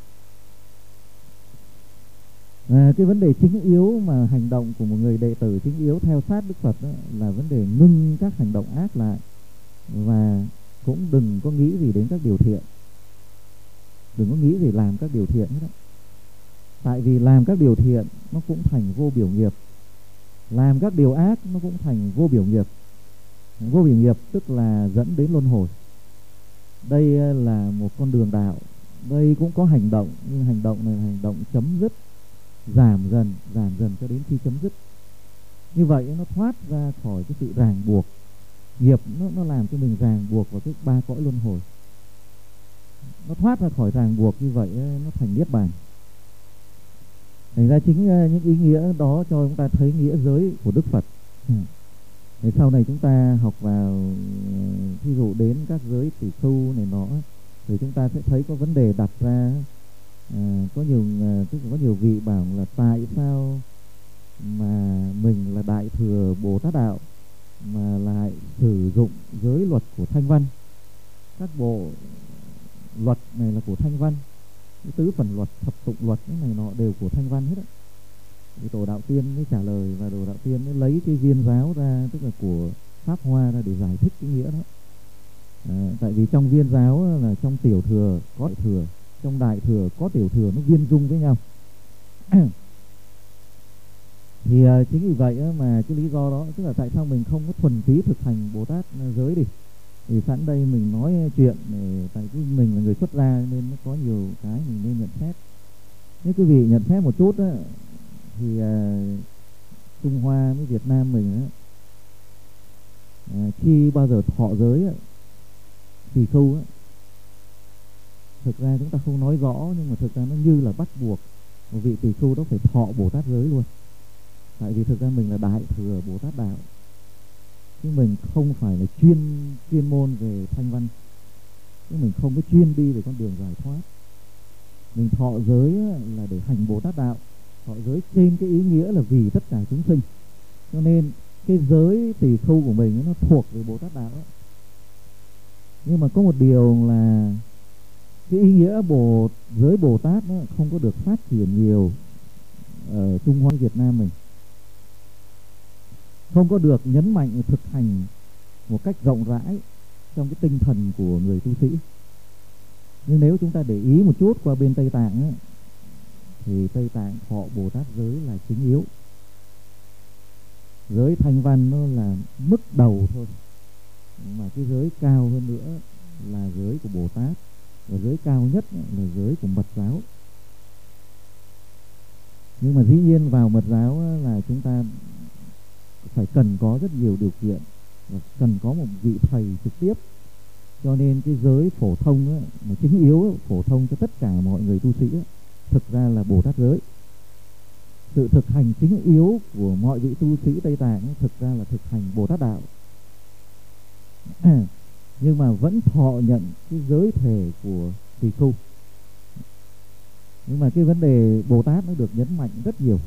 À, cái vấn đề chính yếu mà hành động của một người đệ tử chính yếu theo sát Đức Phật đó là vấn đề ngưng các hành động ác lại, và cũng đừng có nghĩ gì đến các điều thiện, đừng có nghĩ gì làm các điều thiện hết đó. Tại vì làm các điều thiện nó cũng thành vô biểu nghiệp, làm các điều ác nó cũng thành vô biểu nghiệp. Vô biểu nghiệp tức là dẫn đến luân hồi. Đây là một con đường đạo, đây cũng có hành động, nhưng hành động này là hành động chấm dứt, giảm dần, giảm dần cho đến khi chấm dứt. Như vậy nó thoát ra khỏi cái sự ràng buộc. Nghiệp nó, nó làm cho mình ràng buộc vào cái ba cõi luân hồi. Nó thoát ra khỏi ràng buộc như vậy nó thành niết bàn. Thành ra chính những ý nghĩa đó cho chúng ta thấy nghĩa giới của Đức Phật. Thì sau này chúng ta học vào, ví dụ đến các giới tỷ khưu này nọ, thì chúng ta sẽ thấy có vấn đề đặt ra. À, có nhiều tức là có nhiều vị bảo là tại sao mà mình là Đại Thừa Bồ Tát Đạo mà lại sử dụng giới luật của Thanh Văn. Các bộ luật này là của Thanh Văn, cái tứ phần luật, thập tụng luật cái này nọ đều của Thanh Văn hết á. Thì Tổ Đạo Tiên mới trả lời, và Tổ Đạo Tiên mới lấy cái viên giáo ra, tức là của Pháp Hoa ra để giải thích cái nghĩa đó. À, tại vì trong viên giáo là trong tiểu thừa có đại thừa, trong đại thừa có tiểu thừa, nó viên dung với nhau. Thì uh, chính vì vậy uh, mà cái lý do đó, tức là tại sao mình không có thuần túy thực hành Bồ Tát uh, giới đi. Thì sẵn đây mình nói chuyện để, tại vì mình là người xuất gia nên nó có nhiều cái mình nên nhận xét. Nếu quý vị nhận xét một chút uh, thì uh, Trung Hoa với Việt Nam mình uh, uh, khi bao giờ thọ giới uh, tỳ khưu uh, thực ra chúng ta không nói rõ, nhưng mà thực ra nó như là bắt buộc một vị tỳ khưu đó phải thọ Bồ Tát giới luôn. Tại vì thực ra mình là Đại Thừa Bồ Tát Đạo, chứ mình không phải là chuyên chuyên môn về Thanh Văn, chứ mình không có chuyên đi về con đường giải thoát. Mình thọ giới là để hành Bồ Tát Đạo, thọ giới trên cái ý nghĩa là vì tất cả chúng sinh. Cho nên cái giới tỳ khưu của mình nó thuộc về Bồ Tát Đạo đó. Nhưng mà có một điều là cái ý nghĩa bồ giới Bồ Tát nó không có được phát triển nhiều ở Trung Hoa Việt Nam mình, không có được nhấn mạnh thực hành một cách rộng rãi trong cái tinh thần của người tu sĩ. Nhưng nếu chúng ta để ý một chút qua bên Tây Tạng ấy, thì Tây Tạng thọ Bồ Tát giới là chính yếu. Giới Thanh Văn nó là mức đầu thôi, mà cái giới cao hơn nữa là giới của Bồ Tát, và giới cao nhất là giới của Mật giáo. Nhưng mà dĩ nhiên vào Mật giáo là chúng ta phải cần có rất nhiều điều kiện, và cần có một vị thầy trực tiếp. Cho nên cái giới phổ thông á, mà chính yếu phổ thông cho tất cả mọi người tu sĩ á, thực ra là Bồ Tát giới. Sự thực hành chính yếu của mọi vị tu sĩ Tây Tạng á, thực ra là thực hành Bồ Tát Đạo. Nhưng mà vẫn thọ nhận cái giới thể của tỳ khưu. Nhưng mà cái vấn đề Bồ Tát nó được nhấn mạnh rất nhiều.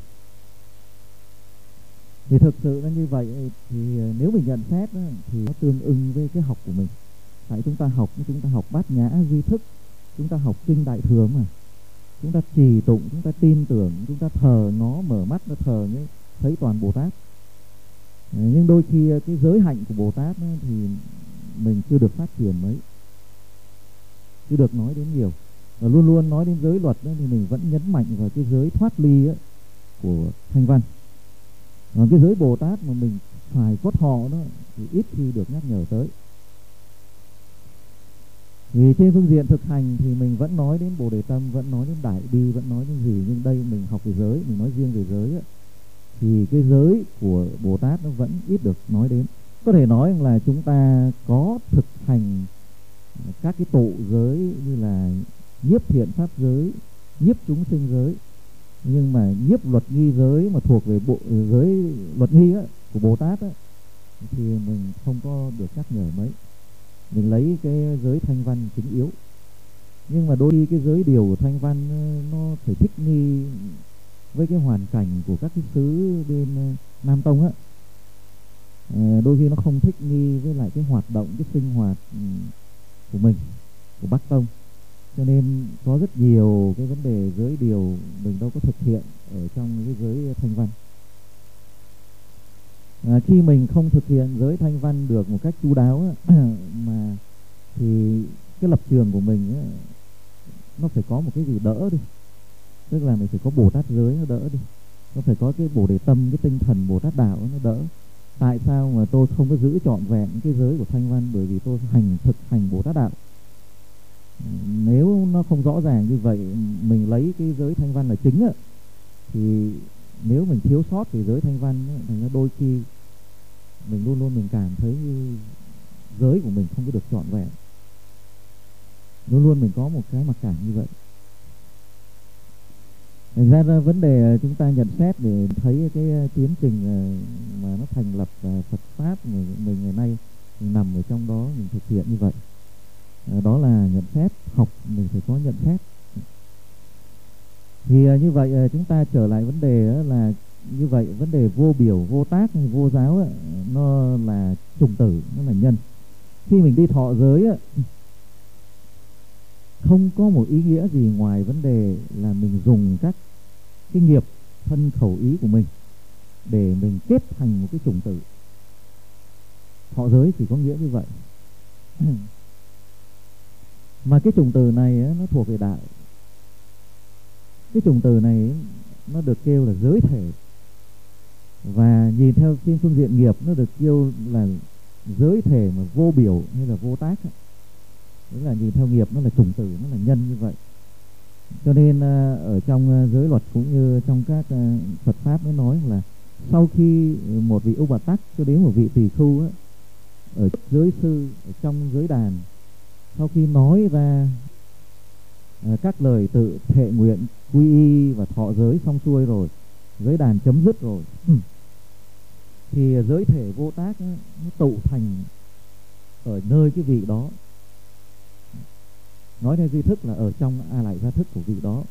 Thì thực sự là như vậy, thì nếu mình nhận xét đó, thì nó tương ưng với cái học của mình. Tại chúng ta học, chúng ta học Bát Nhã Duy Thức, chúng ta học kinh Đại Thừa mà. Chúng ta trì tụng, chúng ta tin tưởng, chúng ta thờ nó, mở mắt nó thờ ấy, thấy toàn Bồ Tát. Nhưng đôi khi cái giới hạnh của Bồ Tát ấy, thì mình chưa được phát triển mấy, chưa được nói đến nhiều. Và luôn luôn nói đến giới luật ấy, thì mình vẫn nhấn mạnh vào cái giới thoát ly ấy, của Thanh Văn. Còn cái giới Bồ Tát mà mình phải có thọ đó thì ít khi được nhắc nhở tới. Thì trên phương diện thực hành thì mình vẫn nói đến Bồ Đề Tâm, vẫn nói đến Đại Bi, vẫn nói đến gì. Nhưng đây mình học về giới, mình nói riêng về giới ấy, thì cái giới của Bồ Tát nó vẫn ít được nói đến. Có thể nói là chúng ta có thực hành các cái tụ giới như là nhiếp thiện pháp giới, nhiếp chúng sinh giới, nhưng mà nhiếp luật nghi giới mà thuộc về bộ giới luật nghi á, của Bồ Tát á, thì mình không có được nhắc nhở mấy. Mình lấy cái giới Thanh Văn chính yếu. Nhưng mà đôi khi cái giới điều của Thanh Văn nó phải thích nghi với cái hoàn cảnh của các cái xứ bên Nam Tông á, à, đôi khi nó không thích nghi với lại cái hoạt động, cái sinh hoạt của mình, của Bắc Tông, cho nên có rất nhiều cái vấn đề giới điều mình đâu có thực hiện ở trong cái giới Thanh Văn. À, khi mình không thực hiện giới Thanh Văn được một cách chu đáo á, mà thì cái lập trường của mình á, nó phải có một cái gì đỡ đi, tức là mình phải có Bồ Tát giới nó đỡ đi, nó phải có cái Bồ Đề tâm, cái tinh thần Bồ Tát đạo nó đỡ. Tại sao mà tôi không có giữ trọn vẹn cái giới của Thanh Văn? Bởi vì tôi hành thực hành Bồ Tát đạo. Nếu nó không rõ ràng như vậy, mình lấy cái giới Thanh Văn là chính á, thì nếu mình thiếu sót về giới Thanh Văn á, thì đôi khi mình luôn luôn mình cảm thấy giới của mình không có được trọn vẹn, luôn luôn mình có một cái mặc cảm như vậy. Thành ra, ra vấn đề chúng ta nhận xét để thấy cái tiến trình mà nó thành lập Phật Pháp mình, mình ngày nay mình nằm ở trong đó, mình thực hiện như vậy. Đó là nhận xét, học mình phải có nhận xét. Thì như vậy chúng ta trở lại vấn đề là như vậy, vấn đề vô biểu, vô tác hay vô giáo nó là chủng tử, nó là nhân. Khi mình đi thọ giới không có một ý nghĩa gì ngoài vấn đề là mình dùng các cái nghiệp thân khẩu ý của mình để mình kết thành một cái chủng tử. Thọ giới chỉ có nghĩa như vậy. Mà cái chủng từ này nó thuộc về đạo. Cái chủng từ này nó được kêu là giới thể, và nhìn theo trên phương diện nghiệp nó được kêu là giới thể mà vô biểu hay là vô tác. Đấy là nhìn theo nghiệp nó là chủng tử, nó là nhân như vậy. Cho nên ở trong giới luật cũng như trong các Phật Pháp nó nói là sau khi một vị Úc Bà Tắc cho đến một vị Tỳ Khưu ở giới sư, ở trong giới đàn, sau khi nói ra các lời tự thệ nguyện quy y và thọ giới xong xuôi rồi, giới đàn chấm dứt rồi, thì giới thể vô tác nó tụ thành ở nơi cái vị đó. Nói theo duy thức là ở trong A Lại Gia thức của vị đó.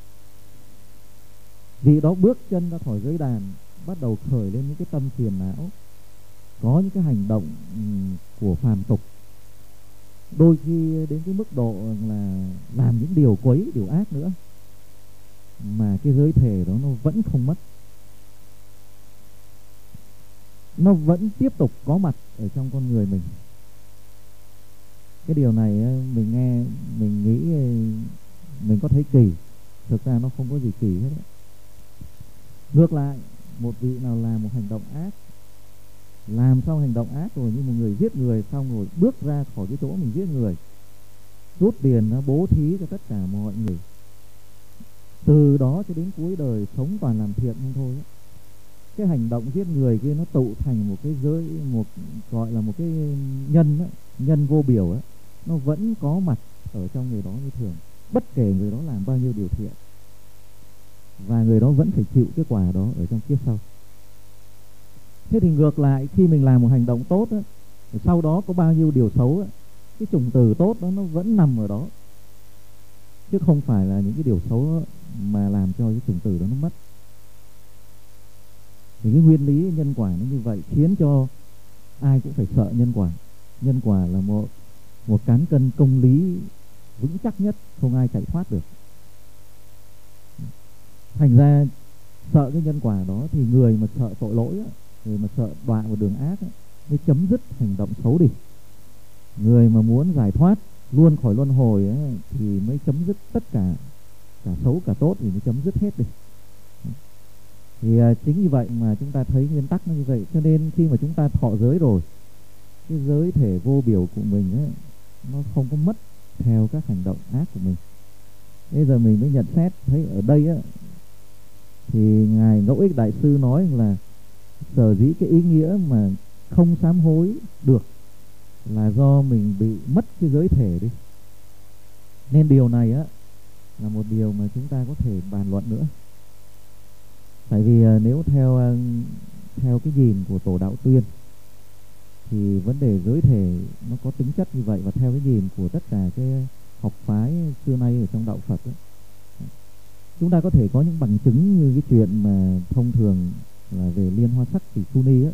Vị đó bước chân ra khỏi giới đàn, bắt đầu khởi lên những cái tâm phiền não, có những cái hành động của phàm tục, đôi khi đến cái mức độ là làm những điều quấy, điều ác nữa, mà cái giới thể đó nó vẫn không mất, nó vẫn tiếp tục có mặt ở trong con người mình. Cái điều này mình nghe, mình nghĩ mình có thấy kỳ, thực ra nó không có gì kỳ hết. Ngược lại, một vị nào làm một hành động ác, làm xong hành động ác rồi, như một người giết người xong rồi bước ra khỏi cái chỗ mình giết người, rút tiền nó bố thí cho tất cả mọi người, từ đó cho đến cuối đời sống toàn làm thiện không thôi. Cái hành động giết người kia nó tụ thành một cái giới, một gọi là một cái nhân đó, nhân vô biểu đó, nó vẫn có mặt ở trong người đó như thường, bất kể người đó làm bao nhiêu điều thiện, và người đó vẫn phải chịu cái quả đó ở trong kiếp sau. Thế thì ngược lại, khi mình làm một hành động tốt á, sau đó có bao nhiêu điều xấu á, cái chủng từ tốt đó nó vẫn nằm ở đó, chứ không phải là những cái điều xấu đó mà làm cho cái chủng từ đó nó mất. Thì cái nguyên lý nhân quả nó như vậy, khiến cho ai cũng phải sợ nhân quả. Nhân quả là một một cán cân công lý vững chắc nhất, không ai chạy thoát được. Thành ra sợ cái nhân quả đó, thì người mà sợ tội lỗi á, người mà sợ đọa vào đường ác á, mới chấm dứt hành động xấu đi. Người mà muốn giải thoát luôn khỏi luân hồi á, thì mới chấm dứt tất cả, cả xấu cả tốt thì mới chấm dứt hết đi. Thì à, chính như vậy mà chúng ta thấy nguyên tắc nó như vậy. Cho nên khi mà chúng ta thọ giới rồi, cái giới thể vô biểu của mình ấy, nó không có mất theo các hành động ác của mình. Bây giờ mình mới nhận xét thấy ở đây á, thì Ngài Ngẫu Ích Đại Sư nói là sở dĩ cái ý nghĩa mà không sám hối được là do mình bị mất cái giới thể đi. Nên điều này á là một điều mà chúng ta có thể bàn luận nữa. Tại vì nếu theo theo cái nhìn của Tổ Đạo Tuyên thì vấn đề giới thể nó có tính chất như vậy, và theo cái nhìn của tất cả cái học phái xưa nay ở trong đạo Phật ấy, Chúng ta có thể có những bằng chứng như cái chuyện mà thông thường là về liên hoa sắc tỷ khu ni á.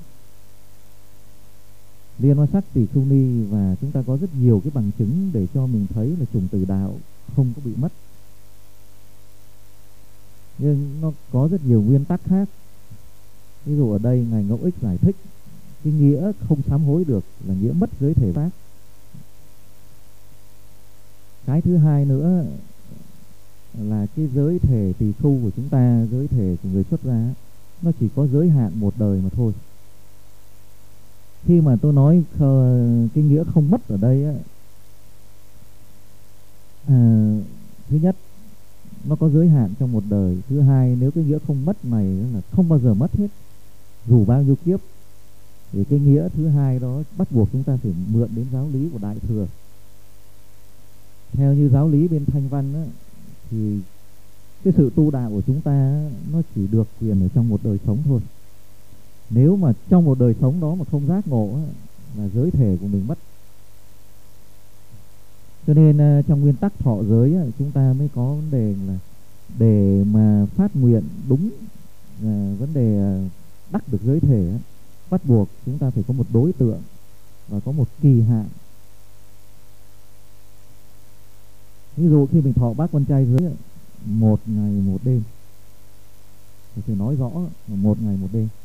Liên hoa sắc tỷ khu ni, và chúng ta có rất nhiều cái bằng chứng để cho mình thấy là chủng tử đạo không có bị mất. Nhưng nó có rất nhiều nguyên tắc khác. Ví dụ ở đây Ngài Ngẫu Ích giải thích cái nghĩa không sám hối được là nghĩa mất giới thể xác. Cái thứ hai nữa là cái giới thể tỳ khu của chúng ta, giới thể của người xuất gia, nó chỉ có giới hạn một đời mà thôi. Khi mà tôi nói cái nghĩa không mất ở đây á, à, thứ nhất nó có giới hạn trong một đời. Thứ hai, nếu cái nghĩa không mất này là không bao giờ mất hết, dù bao nhiêu kiếp, thì cái nghĩa thứ hai đó bắt buộc chúng ta phải mượn đến giáo lý của Đại Thừa. Theo như giáo lý bên Thanh Văn á, thì cái sự tu đạo của chúng ta nó chỉ được quyền ở trong một đời sống thôi. Nếu mà trong một đời sống đó mà không giác ngộ á, là giới thể của mình mất. Cho nên trong nguyên tắc thọ giới á, chúng ta mới có vấn đề là để mà phát nguyện đúng à, vấn đề đắc được giới thể á, bắt buộc chúng ta phải có một đối tượng và có một kỳ hạn. Ví dụ khi mình thọ bát quan trai giới, một ngày một đêm, thì phải nói rõ là một ngày một đêm.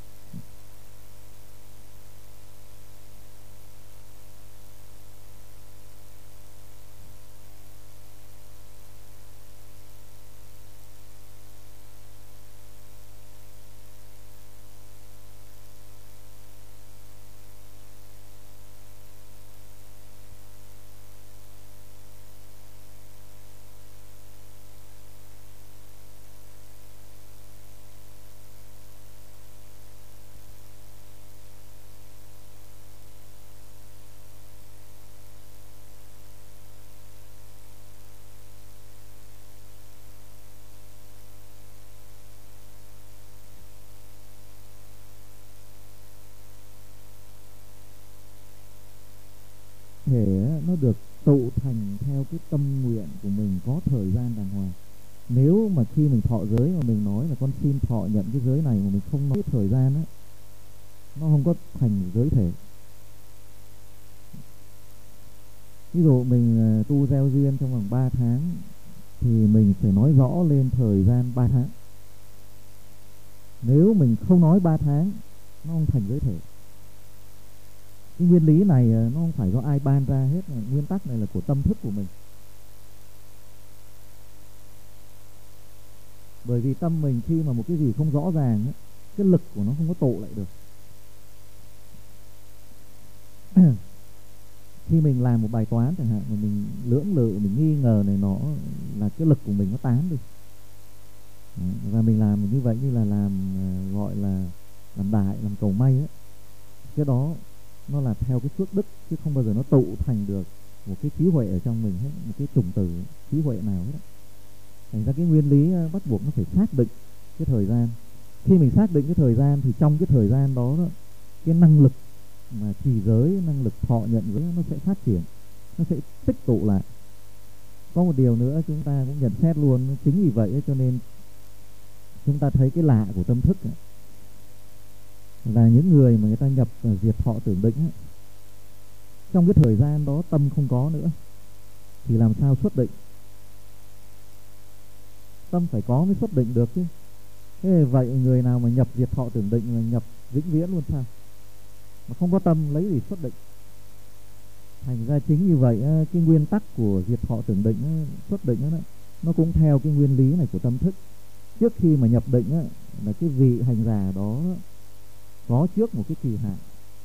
Thể nó được tụ thành theo cái tâm nguyện của mình, có thời gian đàng hoàng. Nếu mà khi mình thọ giới mà mình nói là con xin thọ nhận cái giới này mà mình không nói thời gian á, nó không có thành giới thể. Ví dụ mình tu gieo duyên trong vòng ba tháng thì mình phải nói rõ lên thời gian ba tháng. Nếu mình không nói ba tháng, nó không thành giới thể. Cái nguyên lý này nó không phải do ai ban ra hết, nguyên tắc này là của tâm thức của mình. Bởi vì tâm mình khi mà một cái gì không rõ ràng, cái lực của nó không có tụ lại được. Khi mình làm một bài toán chẳng hạn mà mình lưỡng lự, mình nghi ngờ này nọ, là cái lực của mình nó tán đi. Và mình làm như vậy như là làm gọi là làm đại, làm cầu may ấy. Cái đó nó là theo cái phước đức, chứ không bao giờ nó tụ thành được một cái trí huệ ở trong mình hết, một cái chủng tử trí huệ nào hết. Thành ra cái nguyên lý bắt buộc nó phải xác định cái thời gian. Khi mình xác định cái thời gian thì trong cái thời gian đó, đó cái năng lực mà trì giới, năng lực thọ nhận giới nó sẽ phát triển, nó sẽ tích tụ lại. Có một điều nữa chúng ta cũng nhận xét luôn, chính vì vậy cho nên chúng ta thấy cái lạ của tâm thức ấy, là những người mà người ta nhập diệt thọ tưởng định ấy, trong cái thời gian đó tâm không có nữa thì làm sao xuất định? Tâm phải có mới xuất định được chứ. Thế vậy người nào mà nhập diệt thọ tưởng định là nhập vĩnh viễn luôn sao? Mà không có tâm lấy gì xuất định? Thành ra chính như vậy cái nguyên tắc của diệt thọ tưởng định, xuất định đó, nó cũng theo cái nguyên lý này của tâm thức. Trước khi mà nhập định á, là cái vị hành giả đó có trước một cái kỳ hạn,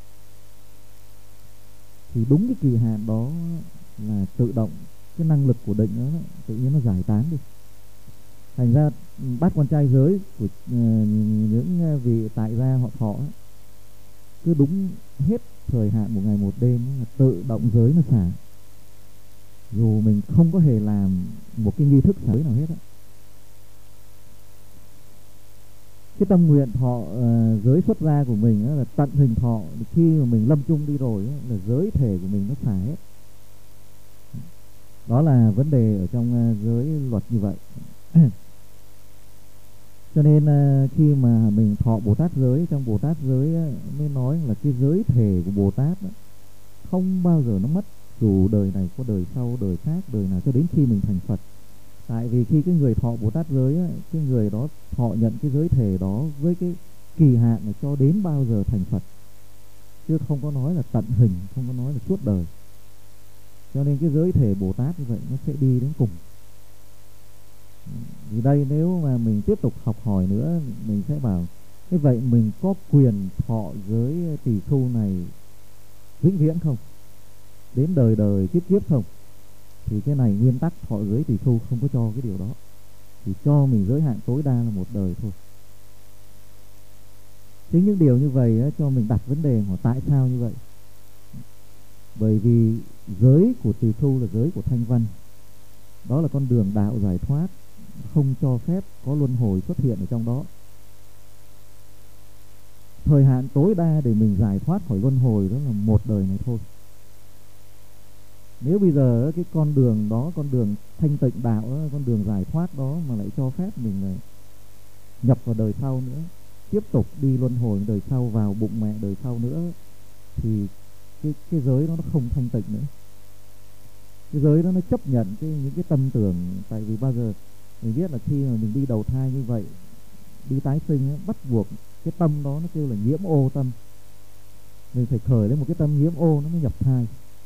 thì đúng cái kỳ hạn đó là tự động cái năng lực của định đó tự nhiên nó giải tán đi. Thành ra bát quan trai giới của uh, những vị tại gia họ thọ ấy, cứ đúng hết thời hạn một ngày một đêm là tự động giới nó xả, dù mình không có hề làm một cái nghi thức xả giới nào hết á. Cái tâm nguyện thọ uh, giới xuất gia của mình đó là tận hình thọ, khi mà mình lâm chung đi rồi đó, là giới thể của mình nó xả hết. Đó là vấn đề ở trong uh, giới luật như vậy. Cho nên à, khi mà mình thọ Bồ Tát giới, trong Bồ Tát giới á, mới nói là cái giới thể của Bồ Tát á, không bao giờ nó mất, dù đời này có đời sau, đời khác, đời nào cho đến khi mình thành Phật. Tại vì khi cái người thọ Bồ Tát giới á, cái người đó thọ nhận cái giới thể đó với cái kỳ hạn là cho đến bao giờ thành Phật, chứ không có nói là tận hình, không có nói là suốt đời. Cho nên cái giới thể Bồ Tát như vậy nó sẽ đi đến cùng. Vì đây nếu mà mình tiếp tục học hỏi nữa, mình sẽ bảo thế vậy mình có quyền thọ giới tỳ khưu này vĩnh viễn không, đến đời đời kiếp kiếp không? Thì cái này nguyên tắc thọ giới tỳ khưu không có cho cái điều đó, thì cho mình giới hạn tối đa là một đời thôi. Chính những điều như vậy á, cho mình đặt vấn đề hỏi tại sao như vậy. Bởi vì giới của tỳ khưu là giới của thanh văn, đó là con đường đạo giải thoát, không cho phép có luân hồi xuất hiện ở trong đó. Thời hạn tối đa để mình giải thoát khỏi luân hồi đó là một đời này thôi. Nếu bây giờ cái con đường đó, con đường thanh tịnh đạo đó, con đường giải thoát đó mà lại cho phép mình lại nhập vào đời sau nữa, tiếp tục đi luân hồi đời sau, vào bụng mẹ đời sau nữa, thì cái, cái giới đó nó không thanh tịnh nữa. Cái giới đó nó chấp nhận cái, những cái tâm tưởng. Tại vì bao giờ mình biết là khi mà mình đi đầu thai như vậy, đi tái sinh, bắt buộc cái tâm đó nó kêu là nhiễm ô tâm. Mình phải khởi lên một cái tâm nhiễm ô nó mới nhập thai.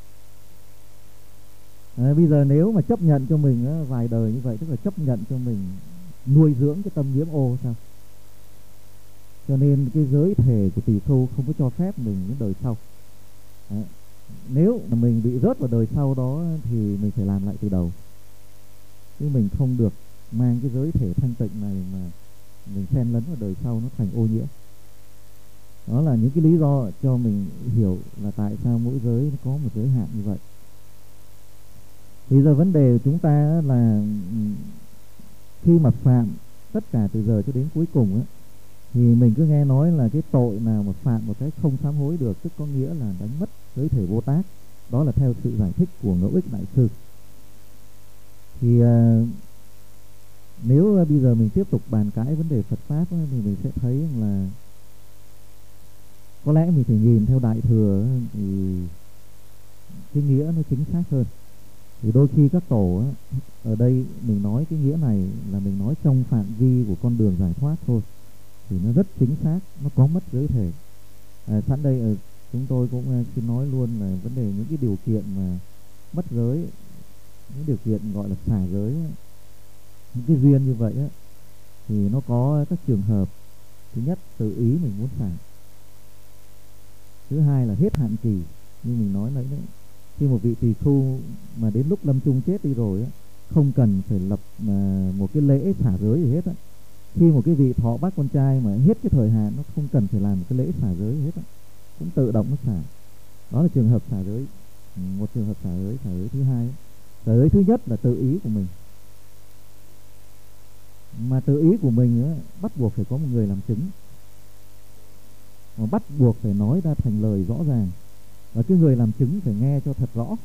À, bây giờ nếu mà chấp nhận cho mình á, vài đời như vậy, tức là chấp nhận cho mình nuôi dưỡng cái tâm nhiễm ô sao? Cho nên cái giới thể của tỳ khưu không có cho phép mình đến đời sau. À, nếu mà mình bị rớt vào đời sau đó thì mình phải làm lại từ đầu, chứ mình không được mang cái giới thể thanh tịnh này mà mình xen lẫn vào đời sau, nó thành ô nhiễm. Đó là những cái lý do cho mình hiểu là tại sao mỗi giới nó có một giới hạn như vậy. Thì giờ vấn đề của chúng ta là khi mà phạm tất cả từ giờ cho đến cuối cùng á, thì mình cứ nghe nói là cái tội nào mà phạm một cái không sám hối được, tức có nghĩa là đánh mất giới thể Bồ Tát. Đó là theo sự giải thích của Ngẫu Ích Đại Sư. Thì uh, nếu uh, bây giờ mình tiếp tục bàn cãi vấn đề Phật Pháp á, thì mình sẽ thấy là có lẽ mình phải nhìn theo Đại Thừa thì cái nghĩa nó chính xác hơn. Thì đôi khi các tổ á, ở đây mình nói cái nghĩa này là mình nói trong phạm vi của con đường giải thoát thôi, thì nó rất chính xác, nó có mất giới thể. À, sẵn đây ở chúng tôi cũng uh, xin nói luôn là vấn đề những cái điều kiện mà mất giới, những điều kiện gọi là xả giới, những cái duyên như vậy á, thì nó có các trường hợp. Thứ nhất, tự ý mình muốn xả. Thứ hai là hết hạn kỳ, như mình nói nãy đấy. Khi một vị tỳ khưu mà đến lúc lâm chung chết đi rồi á, không cần phải lập mà một cái lễ xả giới gì hết á. Khi một cái vị thọ bác con trai mà hết cái thời hạn, nó không cần phải làm một cái lễ xả giới gì hết á, cũng tự động nó xả. Đó là trường hợp xả giới. Một trường hợp xả giới. Xả giới thứ hai, xả giới thứ nhất là tự ý của mình. Mà tự ý của mình á, bắt buộc phải có một người làm chứng, mà bắt buộc phải nói ra thành lời rõ ràng, và cái người làm chứng phải nghe cho thật rõ.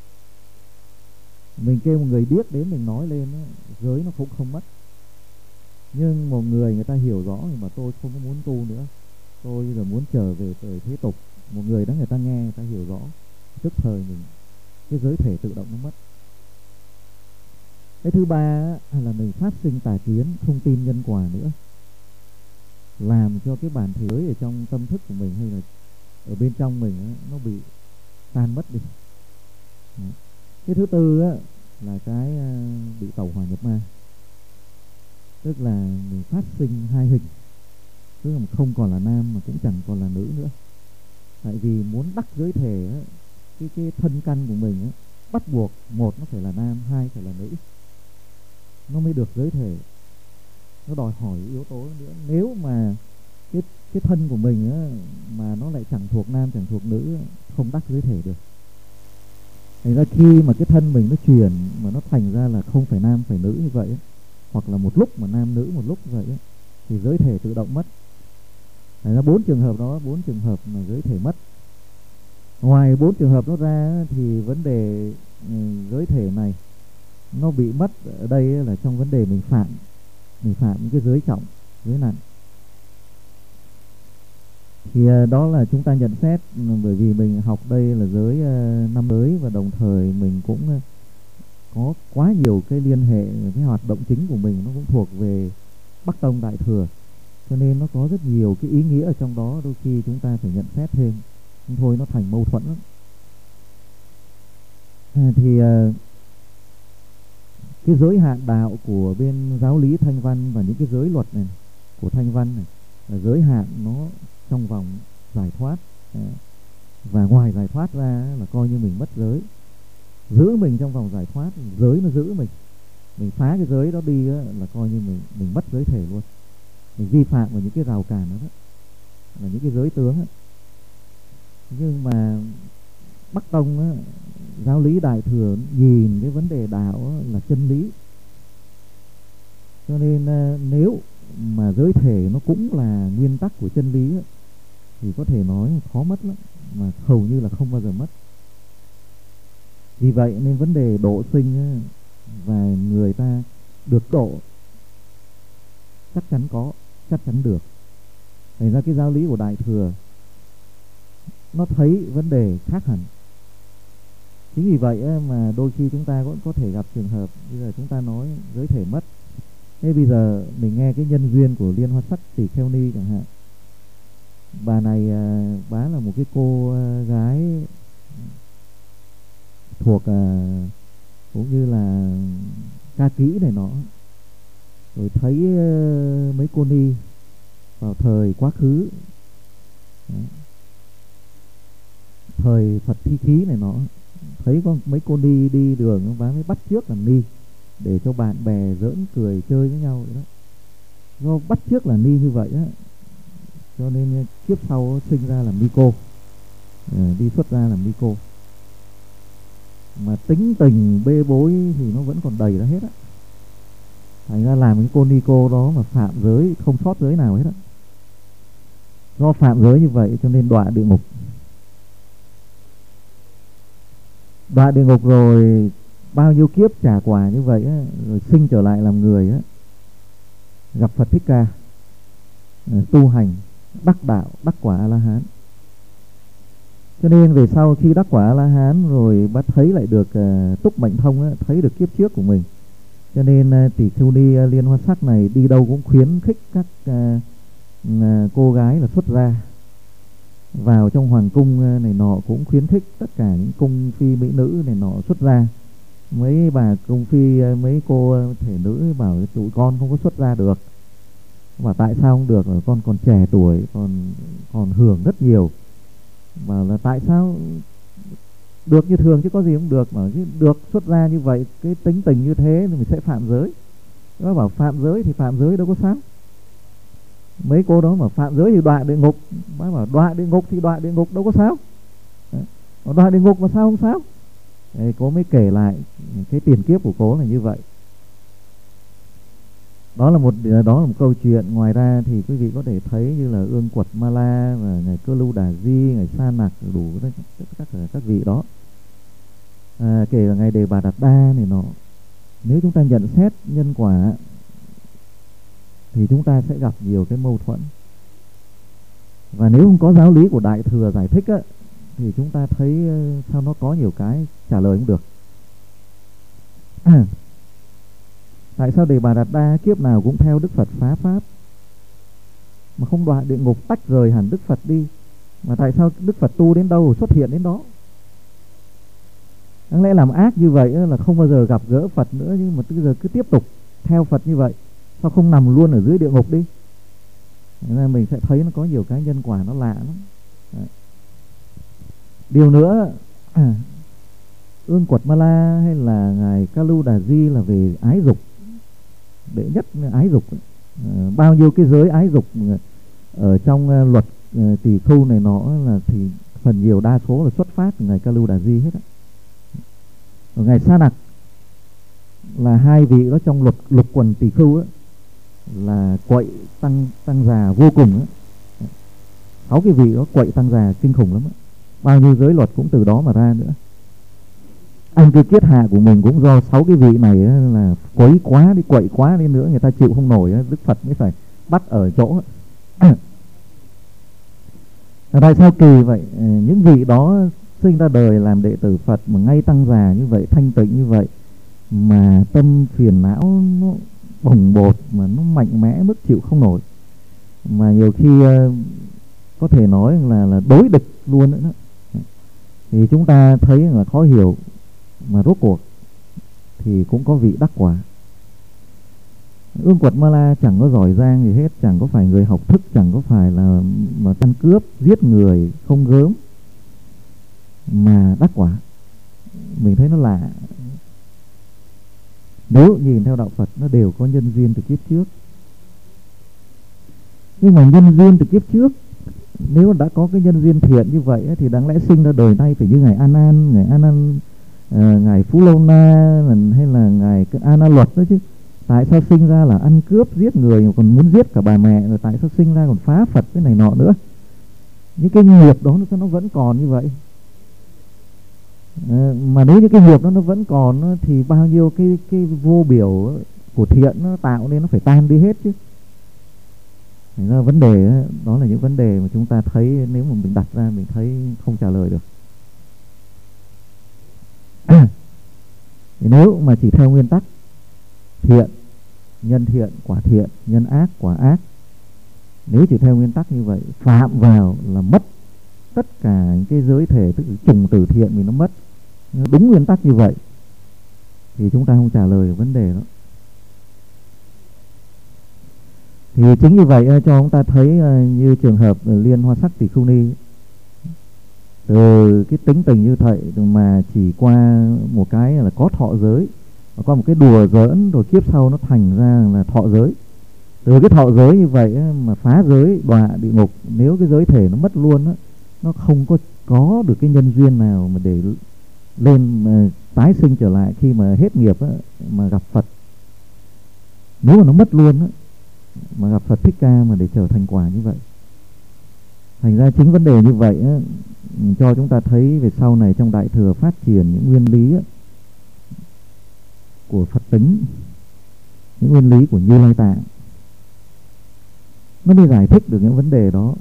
Mình kêu một người điếc đến mình nói lên á, giới nó cũng không mất. Nhưng một người người ta hiểu rõ mà tôi không có muốn tu nữa, tôi bây giờ muốn trở về đời thế tục, một người đó người ta nghe, người ta hiểu rõ, tức thời mình cái giới thể tự động nó mất. Cái thứ ba là mình phát sinh tà kiến, không tin nhân quả nữa, làm cho cái bản thể giới ở trong tâm thức của mình hay là ở bên trong mình á, nó bị tan mất đi. Cái thứ tư á, là cái bị tẩu hỏa nhập ma, tức là mình phát sinh hai hình, tức là không còn là nam mà cũng chẳng còn là nữ nữa. Tại vì muốn đắc giới thể á, cái cái thân căn của mình á, bắt buộc một nó phải là nam, hai phải là nữ, nó mới được giới thể. Nó đòi hỏi yếu tố nữa. Nếu mà cái cái thân của mình á, mà nó lại chẳng thuộc nam chẳng thuộc nữ, không đắc giới thể được. Thành ra khi mà cái thân mình nó chuyển mà nó thành ra là không phải nam phải nữ như vậy, hoặc là một lúc mà nam nữ một lúc như vậy, thì giới thể tự động mất. Thành ra bốn trường hợp đó, bốn trường hợp mà giới thể mất. Ngoài bốn trường hợp đó ra thì vấn đề giới thể này nó bị mất ở đây là trong vấn đề mình phạm, mình phạm những cái giới trọng. giới nặng. Thì đó là chúng ta nhận xét, bởi vì mình học đây là giới năm giới, và đồng thời mình cũng có quá nhiều cái liên hệ, cái hoạt động chính của mình nó cũng thuộc về Bắc Tông Đại Thừa, cho nên nó có rất nhiều cái ý nghĩa ở trong đó, đôi khi chúng ta phải nhận xét thêm, không thôi nó thành mâu thuẫn lắm. À, thì cái giới hạn đạo của bên giáo lý Thanh Văn và những cái giới luật này của Thanh Văn này là giới hạn nó trong vòng giải thoát, và ngoài giải thoát ra là coi như mình mất giới. Giữ mình trong vòng giải thoát, giới nó giữ mình. Mình phá cái giới đó đi là coi như mình mình mất giới thể luôn. Mình vi phạm vào những cái rào cản đó, đó là những cái giới tướng đó. Nhưng mà Bắc Tông đó, giáo lý Đại Thừa nhìn cái vấn đề đạo là chân lý, cho nên nếu mà giới thể nó cũng là nguyên tắc của chân lý đó, thì có thể nói khó mất lắm, mà hầu như là không bao giờ mất. Vì vậy nên vấn đề độ sinh và người ta được độ chắc chắn có, chắc chắn được. Thành ra cái giáo lý của Đại Thừa nó thấy vấn đề khác hẳn. Chính vì vậy mà đôi khi chúng ta cũng có thể gặp trường hợp bây giờ chúng ta nói giới thể mất. Thế bây giờ mình nghe cái nhân duyên của Liên Hoa Sắc Tỳ Kheo Ni chẳng hạn. Bà này bá là một cái cô gái thuộc cũng như là ca kỹ này nọ, rồi thấy mấy cô ni vào thời quá khứ, thời Phật Thi Khí này nọ, thấy có mấy cô ni đi đường, bá mới bắt chước làm ni để cho bạn bè giỡn cười chơi với nhau vậy đó. Do bắt chước là ni như vậy á, cho nên kiếp sau sinh ra làm ni cô, đi xuất ra làm ni cô. Mà tính tình bê bối thì nó vẫn còn đầy ra hết á. Thành ra làm cái cô ni cô đó mà phạm giới, không sót giới nào hết á. Do phạm giới như vậy cho nên đọa địa ngục. Đọa địa ngục rồi bao nhiêu kiếp trả quả như vậy á, rồi sinh trở lại làm người á, gặp Phật Thích Ca, tu hành đắc đạo, đắc quả A-la-hán. Cho nên về sau khi đắc quả A-la-hán rồi bắt thấy lại được uh, túc mệnh thông á, thấy được kiếp trước của mình. Cho nên uh, tỷ khưu ni uh, Liên Hoa Sắc này đi đâu cũng khuyến khích các uh, uh, cô gái là xuất gia. Vào trong hoàng cung uh, này nọ cũng khuyến khích tất cả những cung phi mỹ nữ này nọ xuất gia. Mấy bà cung phi, uh, mấy cô thể nữ bảo tụi con không có xuất gia được. Mà tại sao không được? Con còn trẻ tuổi, còn còn hưởng rất nhiều. Bảo là tại sao được như thường chứ có gì không được, mà chứ được xuất ra như vậy, cái tính tình như thế thì mình sẽ phạm giới. Nó bảo phạm giới thì phạm giới đâu có sao. Mấy cô đó mà phạm giới thì đọa địa ngục, bác bảo đọa địa ngục thì đọa địa ngục đâu có sao. Đọa địa ngục mà sao không sao. Đấy, cô mới kể lại cái tiền kiếp của cô là như vậy. Đó là một đó là một câu chuyện. Ngoài ra thì quý vị có thể thấy như là Ương Quật Ma La và ngài Cơ Lưu Đà Di, ngài Sa Nặc, đủ tất cả các, các vị đó, à, kể cả ngài Đề Bà Đạt Đa này nọ. Nếu chúng ta nhận xét nhân quả thì chúng ta sẽ gặp nhiều cái mâu thuẫn. Và nếu không có giáo lý của Đại Thừa giải thích á, thì chúng ta thấy sao nó có nhiều cái trả lời không được. à, Tại sao Đề Bà Đạt Đa kiếp nào cũng theo Đức Phật phá pháp mà không đọa địa ngục, tách rời hẳn Đức Phật đi? Mà tại sao Đức Phật tu đến đâu xuất hiện đến đó? Đáng lẽ làm ác như vậy là không bao giờ gặp gỡ Phật nữa, nhưng mà bây giờ cứ tiếp tục theo Phật như vậy, sao không nằm luôn ở dưới địa ngục đi? Nên mình sẽ thấy nó có nhiều cái nhân quả nó lạ lắm. Đấy. Điều nữa, à, Ương Quật Ma La hay là ngài Ca Lưu Đà Di là về ái dục, đệ nhất ái dục. À, bao nhiêu cái giới ái dục ở trong uh, luật uh, tỳ khưu này nọ là thì phần nhiều đa số là xuất phát từ ngài Ca Lưu Đà Di hết á. Ở ngài Sa Nặc là hai vị đó trong luật lục quần tỳ khưu á, là quậy tăng tăng già vô cùng á. Sáu cái vị đó quậy tăng già kinh khủng lắm á. Bao nhiêu giới luật cũng từ đó mà ra nữa. Anh cái kiết hạ của mình cũng do sáu cái vị này là quấy quá đi, quậy quá đi nữa, người ta chịu không nổi, Đức Phật mới phải bắt ở chỗ. Tại sao kỳ vậy? Những vị đó sinh ra đời làm đệ tử Phật mà ngay tăng già như vậy, thanh tịnh như vậy, mà tâm phiền não nó bồng bột, mà nó mạnh mẽ mức chịu không nổi, mà nhiều khi uh, có thể nói là là đối địch luôn nữa đó. Thì chúng ta thấy là khó hiểu, mà rốt cuộc thì cũng có vị đắc quả. Ương Quật Ma La chẳng có giỏi giang gì hết, chẳng có phải người học thức, chẳng có phải là mà ăn cướp giết người không gớm, mà đắc quả. Mình thấy nó lạ. Nếu nhìn theo đạo Phật, nó đều có nhân duyên từ kiếp trước. Nhưng mà nhân duyên từ kiếp trước, nếu đã có cái nhân duyên thiện như vậy thì đáng lẽ sinh ra đời nay phải như ngài A Nan, ngài A Nan, uh, ngài Phú Lâu Na, hay là ngài A Na Luật đó chứ. Tại sao sinh ra là ăn cướp giết người, còn muốn giết cả bà mẹ, rồi tại sao sinh ra còn phá Phật cái này nọ nữa? Những cái nghiệp đó nó vẫn còn như vậy. À, mà nếu như cái nghiệp đó nó vẫn còn thì bao nhiêu cái cái vô biểu của thiện nó tạo nên nó phải tan đi hết chứ. Thành ra vấn đề đó là những vấn đề mà chúng ta thấy nếu mà mình đặt ra mình thấy không trả lời được. À, thì nếu mà chỉ theo nguyên tắc thiện nhân thiện quả thiện, nhân ác quả ác, nếu chỉ theo nguyên tắc như vậy, phạm vào là mất tất cả những cái giới thể, tức là chủng tử thiện mình nó mất. Đúng nguyên tắc như vậy thì chúng ta không trả lời được vấn đề đó. Thì chính như vậy cho chúng ta thấy như trường hợp Liên Hoa Sắc Tỳ Khưu Ni, từ cái tính tình như vậy mà chỉ qua một cái là có thọ giới, qua một cái đùa giỡn rồi kiếp sau nó thành ra là thọ giới. Từ cái thọ giới như vậy mà phá giới đọa địa ngục. Nếu cái giới thể nó mất luôn á, nó không có có được cái nhân duyên nào mà để lên mà tái sinh trở lại khi mà hết nghiệp á, mà gặp Phật. Nếu mà nó mất luôn á, mà gặp Phật Thích Ca mà để trở thành quả như vậy. Thành ra chính vấn đề như vậy á, cho chúng ta thấy về sau này trong Đại Thừa phát triển những nguyên lý á, của Phật tính, những nguyên lý của Như Lai Tạng, nó mới giải thích được những vấn đề đó.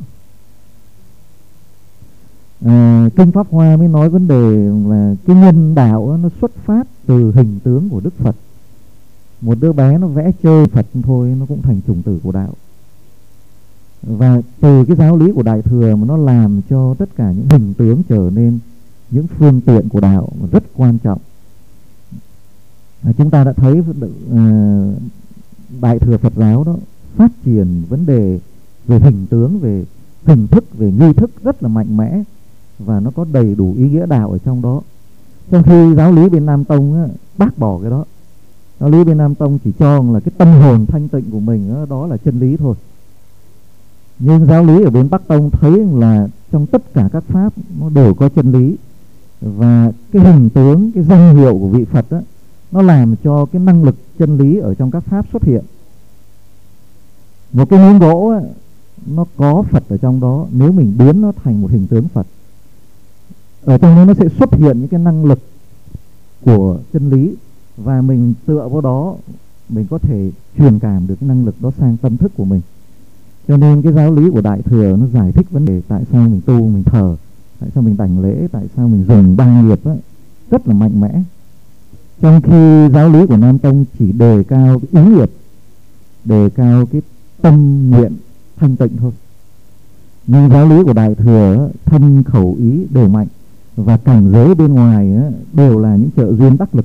À, Kinh Pháp Hoa mới nói vấn đề là cái nhân đạo đó, nó xuất phát từ hình tướng của Đức Phật. Một đứa bé nó vẽ chơi Phật thôi nó cũng thành chủng tử của đạo. Và từ cái giáo lý của Đại Thừa mà nó làm cho tất cả những hình tướng trở nên những phương tiện của đạo rất quan trọng. À, chúng ta đã thấy à, Đại Thừa Phật giáo đó phát triển vấn đề về hình tướng, về hình thức, về nghi thức rất là mạnh mẽ, và nó có đầy đủ ý nghĩa đạo ở trong đó. Trong khi giáo lý bên Nam Tông á, bác bỏ cái đó. Giáo lý bên Nam Tông chỉ cho là cái tâm hồn thanh tịnh của mình đó, đó là chân lý thôi. Nhưng giáo lý ở bên Bắc Tông thấy là trong tất cả các pháp nó đều có chân lý. Và cái hình tướng, cái danh hiệu của vị Phật đó, nó làm cho cái năng lực chân lý ở trong các pháp xuất hiện. Một cái miếng gỗ á, nó có Phật ở trong đó, nếu mình biến nó thành một hình tướng Phật, ở trong đó nó sẽ xuất hiện những cái năng lực của chân lý, và mình tựa vào đó mình có thể truyền cảm được cái năng lực đó sang tâm thức của mình. Cho nên cái giáo lý của Đại Thừa nó giải thích vấn đề tại sao mình tu, mình thờ, tại sao mình đảnh lễ, tại sao mình dùng ba nghiệp á, rất là mạnh mẽ. Trong khi giáo lý của Nam Tông chỉ đề cao cái ý nghiệp, đề cao cái tâm nguyện thanh tịnh thôi. Nhưng giáo lý của Đại Thừa thân khẩu ý đều mạnh, và cảnh giới bên ngoài đều là những trợ duyên đắc lực.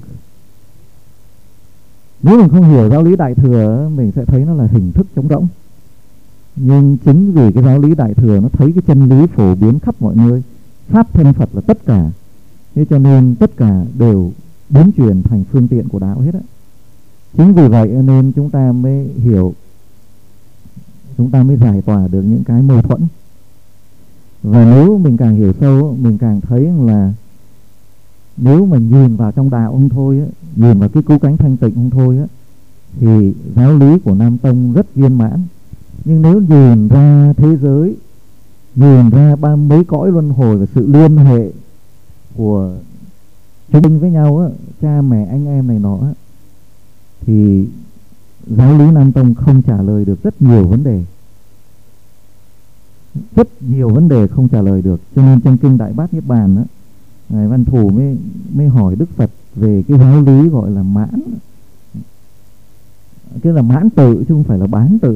Nếu mình không hiểu giáo lý Đại Thừa, mình sẽ thấy nó là hình thức trống rỗng. Nhưng chính vì cái giáo lý Đại Thừa nó thấy cái chân lý phổ biến khắp mọi nơi, pháp thân Phật là tất cả, thế cho nên tất cả đều biến chuyển thành phương tiện của đạo hết á. Chính vì vậy nên chúng ta mới hiểu, chúng ta mới giải tỏa được những cái mâu thuẫn. Và nếu mình càng hiểu sâu, mình càng thấy là nếu mà nhìn vào trong đạo không thôi á, nhìn vào cái cứu cánh thanh tịnh không thôi á, thì giáo lý của Nam Tông rất viên mãn. Nhưng nếu nhìn ra thế giới, nhìn ra ba mấy cõi luân hồi và sự liên hệ của chúng mình với nhau á, cha mẹ anh em này nọ á, thì giáo lý Nam Tông không trả lời được rất nhiều vấn đề, rất nhiều vấn đề không trả lời được. Cho nên trong kinh Đại Bát Niết Bàn đó, ngài Văn Thù mới mới hỏi Đức Phật về cái giáo lý gọi là mãn, cái là mãn tự chứ không phải là bán tự.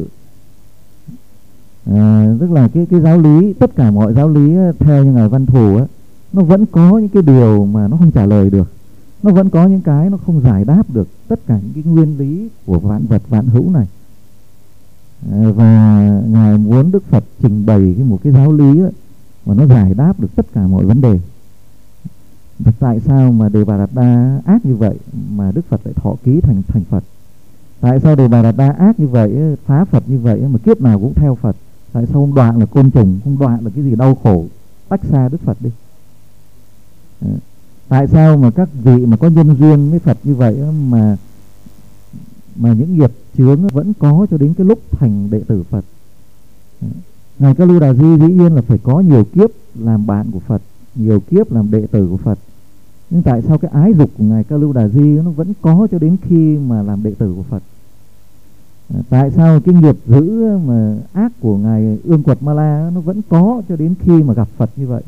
À, tức là cái cái giáo lý, tất cả mọi giáo lý theo như ngài Văn Thù á, nó vẫn có những cái điều mà nó không trả lời được, nó vẫn có những cái nó không giải đáp được tất cả những cái nguyên lý của vạn vật vạn hữu này. À, và ngài muốn Đức Phật trình bày cái một cái giáo lý á, mà nó giải đáp được tất cả mọi vấn đề. Tại sao mà Đề Bà Đạt Đa ác như vậy mà Đức Phật lại thọ ký thành thành Phật? Tại sao Đề Bà Đạt Đa ác như vậy, phá Phật như vậy mà kiếp nào cũng theo Phật? Tại sao không đoạn là côn trùng, không đoạn là cái gì đau khổ, tách xa Đức Phật đi? À, tại sao mà các vị mà có nhân duyên với Phật như vậy mà mà những nghiệp chướng vẫn có cho đến cái lúc thành đệ tử Phật? À, ngài Ca Lu Đà Di dĩ nhiên là phải có nhiều kiếp làm bạn của Phật, nhiều kiếp làm đệ tử của Phật. Nhưng tại sao cái ái dục của ngài Ca Lu Đà Di nó vẫn có cho đến khi mà làm đệ tử của Phật? À, tại sao cái nghiệp dữ mà ác của ngài Ương Quật Ma La nó vẫn có cho đến khi mà gặp Phật như vậy?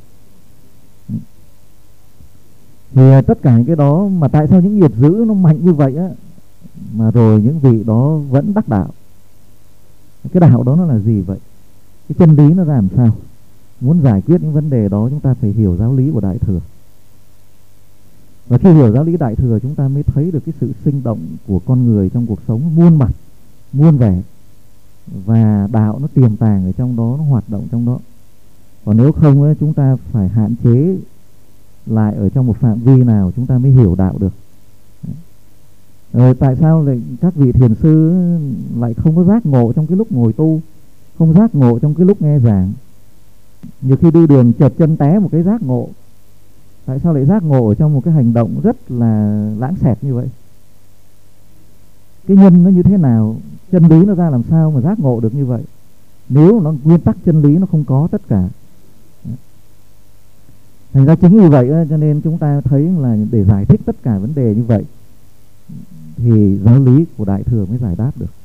Thì tất cả những cái đó, mà tại sao những nghiệp dữ nó mạnh như vậy á mà rồi những vị đó vẫn đắc đạo? Cái đạo đó nó là gì vậy? Cái chân lý nó ra làm sao? Muốn giải quyết những vấn đề đó, chúng ta phải hiểu giáo lý của Đại Thừa. Và khi hiểu giáo lý Đại Thừa, chúng ta mới thấy được cái sự sinh động của con người trong cuộc sống muôn mặt, muôn vẻ. Và đạo nó tiềm tàng ở trong đó, nó hoạt động trong đó. Còn nếu không, chúng ta phải hạn chế lại ở trong một phạm vi nào chúng ta mới hiểu đạo được. Rồi tại sao lại các vị thiền sư lại không có giác ngộ trong cái lúc ngồi tu, không giác ngộ trong cái lúc nghe giảng? Nhiều khi đi đường chợt chân té một cái giác ngộ. Tại sao lại giác ngộ ở trong một cái hành động rất là lãng xẹt như vậy? Cái nhân nó như thế nào, chân lý nó ra làm sao mà giác ngộ được như vậy? Nếu nó nguyên tắc chân lý nó không có tất cả. Thành ra chính vì vậy cho nên chúng ta thấy là để giải thích tất cả vấn đề như vậy thì giáo lý của Đại Thừa mới giải đáp được.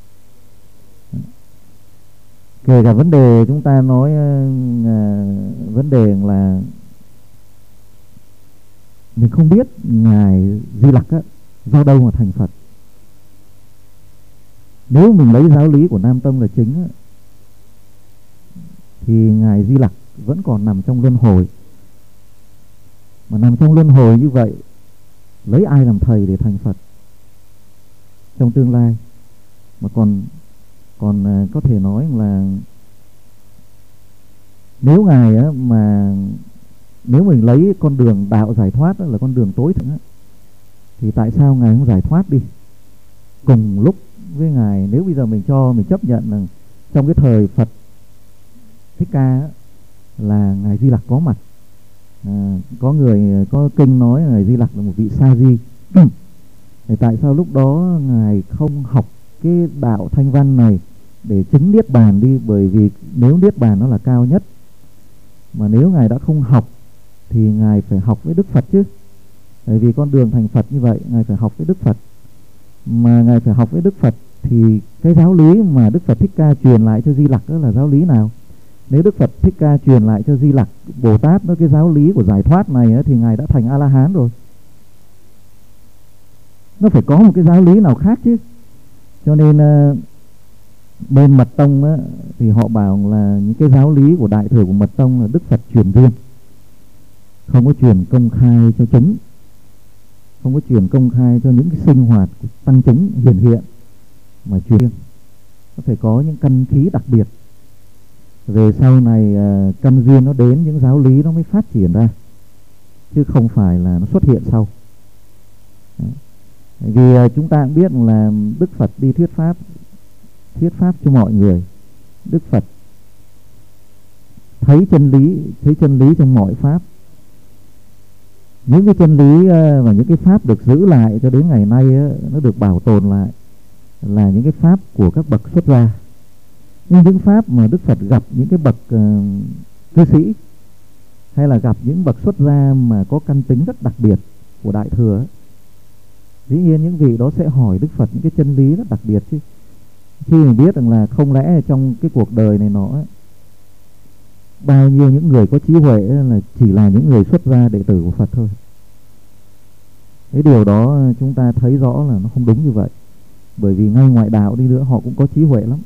Kể cả vấn đề chúng ta nói uh, vấn đề là mình không biết ngài Di Lặc á, do đâu mà thành Phật. Nếu mình lấy giáo lý của Nam Tông là chính á, thì ngài Di Lặc vẫn còn nằm trong luân hồi. Mà nằm trong luân hồi như vậy, lấy ai làm thầy để thành Phật trong tương lai? Mà còn còn có thể nói là nếu ngài á, mà nếu mình lấy con đường đạo giải thoát á, là con đường tối thượng á, thì tại sao ngài không giải thoát đi cùng lúc với ngài? Nếu bây giờ mình cho mình chấp nhận là trong cái thời Phật Thích Ca á, là ngài Di Lặc có mặt. À, có người có kinh nói là ngài Di Lặc là một vị sa di. Thì tại sao lúc đó ngài không học cái đạo thanh văn này để chứng niết bàn đi? Bởi vì nếu niết bàn nó là cao nhất, mà nếu ngài đã không học thì ngài phải học với Đức Phật chứ. Bởi vì con đường thành Phật như vậy, ngài phải học với Đức Phật. Mà ngài phải học với Đức Phật thì cái giáo lý mà Đức Phật Thích Ca truyền lại cho Di Lặc đó là giáo lý nào? Nếu Đức Phật Thích Ca truyền lại cho Di Lặc Bồ Tát nó cái giáo lý của giải thoát này á, thì ngài đã thành A-la-hán rồi. Nó phải có một cái giáo lý nào khác chứ. Cho nên uh, bên Mật Tông á, thì họ bảo là những cái giáo lý của Đại Thừa của Mật Tông là Đức Phật truyền riêng, không có truyền công khai cho chúng, không có truyền công khai cho những cái sinh hoạt của tăng chúng hiển hiện, mà truyền riêng. Nó phải có những căn khí đặc biệt. Về sau này uh, căn duyên nó đến, những giáo lý nó mới phát triển ra, chứ không phải là nó xuất hiện sau. Đấy. Vì uh, chúng ta cũng biết là Đức Phật đi thuyết pháp, thuyết pháp cho mọi người. Đức Phật thấy chân lý, thấy chân lý trong mọi pháp. Những cái chân lý uh, và những cái pháp được giữ lại cho đến ngày nay uh, nó được bảo tồn lại là những cái pháp của các bậc xuất gia. Nhưng những pháp mà Đức Phật gặp những cái bậc uh, cư sĩ, hay là gặp những bậc xuất gia mà có căn tính rất đặc biệt của Đại Thừa ấy, Dĩ nhiên những vị đó sẽ hỏi Đức Phật những cái chân lý rất đặc biệt chứ. Khi mình biết rằng là không lẽ trong cái cuộc đời này nó bao nhiêu những người có trí huệ là chỉ là những người xuất gia đệ tử của Phật thôi. Cái điều đó chúng ta thấy rõ là nó không đúng như vậy. Bởi vì ngay ngoại đạo đi nữa họ cũng có trí huệ lắm.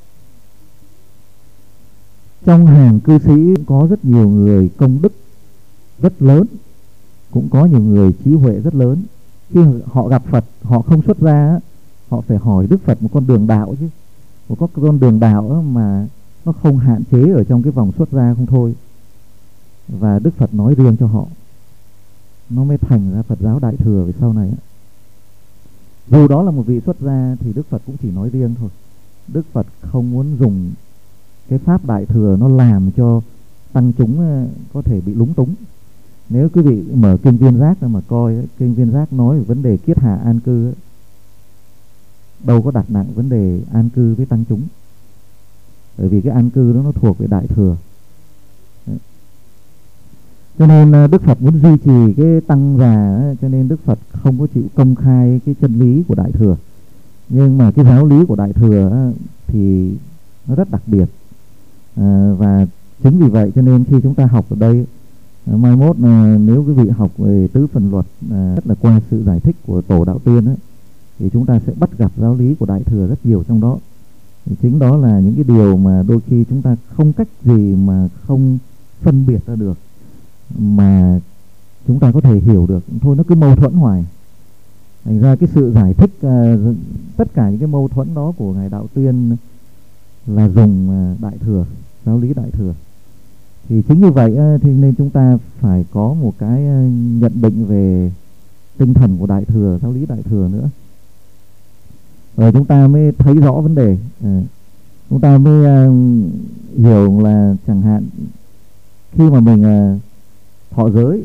Trong hàng cư sĩ có rất nhiều người công đức rất lớn, cũng có nhiều người trí huệ rất lớn. Khi họ gặp Phật, họ không xuất gia, họ phải hỏi Đức Phật một con đường đạo chứ. Một con đường đạo mà nó không hạn chế ở trong cái vòng xuất gia không thôi. Và Đức Phật nói riêng cho họ, nó mới thành ra Phật giáo Đại Thừa về sau này. Dù đó là một vị xuất gia thì Đức Phật cũng chỉ nói riêng thôi. Đức Phật không muốn dùng cái pháp Đại Thừa nó làm cho tăng chúng có thể bị lúng túng. Nếu quý vị mở kinh Viên Giác ra mà coi, kinh Viên Giác nói về vấn đề kiết hạ an cư, đâu có đặt nặng vấn đề an cư với tăng chúng. Bởi vì cái an cư đó nó thuộc về Đại Thừa. Đấy. Cho nên Đức Phật muốn duy trì cái tăng già, cho nên Đức Phật không có chịu công khai cái chân lý của Đại Thừa. Nhưng mà cái giáo lý của Đại Thừa thì nó rất đặc biệt. À, và chính vì vậy cho nên khi chúng ta học ở đây, mai mốt à, nếu quý vị học về tứ phần luật, à, rất là qua sự giải thích của Tổ Đạo Tiên ấy, thì chúng ta sẽ bắt gặp giáo lý của Đại Thừa rất nhiều trong đó. Thì chính đó là những cái điều mà đôi khi chúng ta không cách gì mà không phân biệt ra được, mà chúng ta có thể hiểu được. Thôi nó cứ mâu thuẫn hoài. Thành ra cái sự giải thích uh, tất cả những cái mâu thuẫn đó của Ngài Đạo Tiên là dùng uh, Đại Thừa, giáo lý Đại Thừa. Thì chính như vậy uh, thì nên chúng ta phải có một cái uh, nhận định về tinh thần của Đại Thừa, giáo lý Đại Thừa nữa. Rồi chúng ta mới thấy rõ vấn đề. À, chúng ta mới uh, hiểu là chẳng hạn khi mà mình uh, thọ giới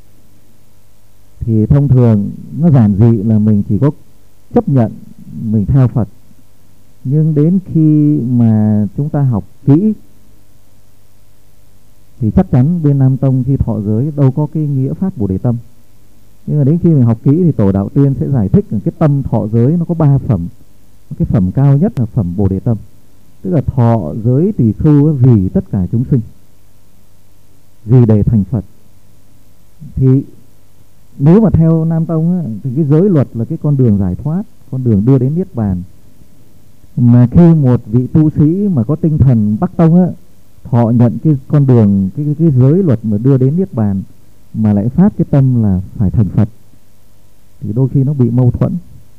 thì thông thường nó giản dị là mình chỉ có chấp nhận mình theo Phật. Nhưng đến khi mà chúng ta học kỹ thì chắc chắn bên Nam Tông khi thọ giới đâu có cái nghĩa phát Bồ Đề Tâm. Nhưng mà đến khi mình học kỹ thì Tổ Đạo Tiên sẽ giải thích là cái tâm thọ giới nó có ba phẩm. Cái phẩm cao nhất là phẩm Bồ Đề Tâm, tức là thọ giới tỳ khưu vì tất cả chúng sinh, vì để thành Phật. Thì nếu mà theo Nam Tông á, thì cái giới luật là cái con đường giải thoát, con đường đưa đến Niết Bàn. Mà khi một vị tu sĩ mà có tinh thần Bắc Tông á, thọ nhận cái con đường, cái, cái, cái giới luật mà đưa đến Niết Bàn, mà lại phát cái tâm là phải thành Phật, thì đôi khi nó bị mâu thuẫn.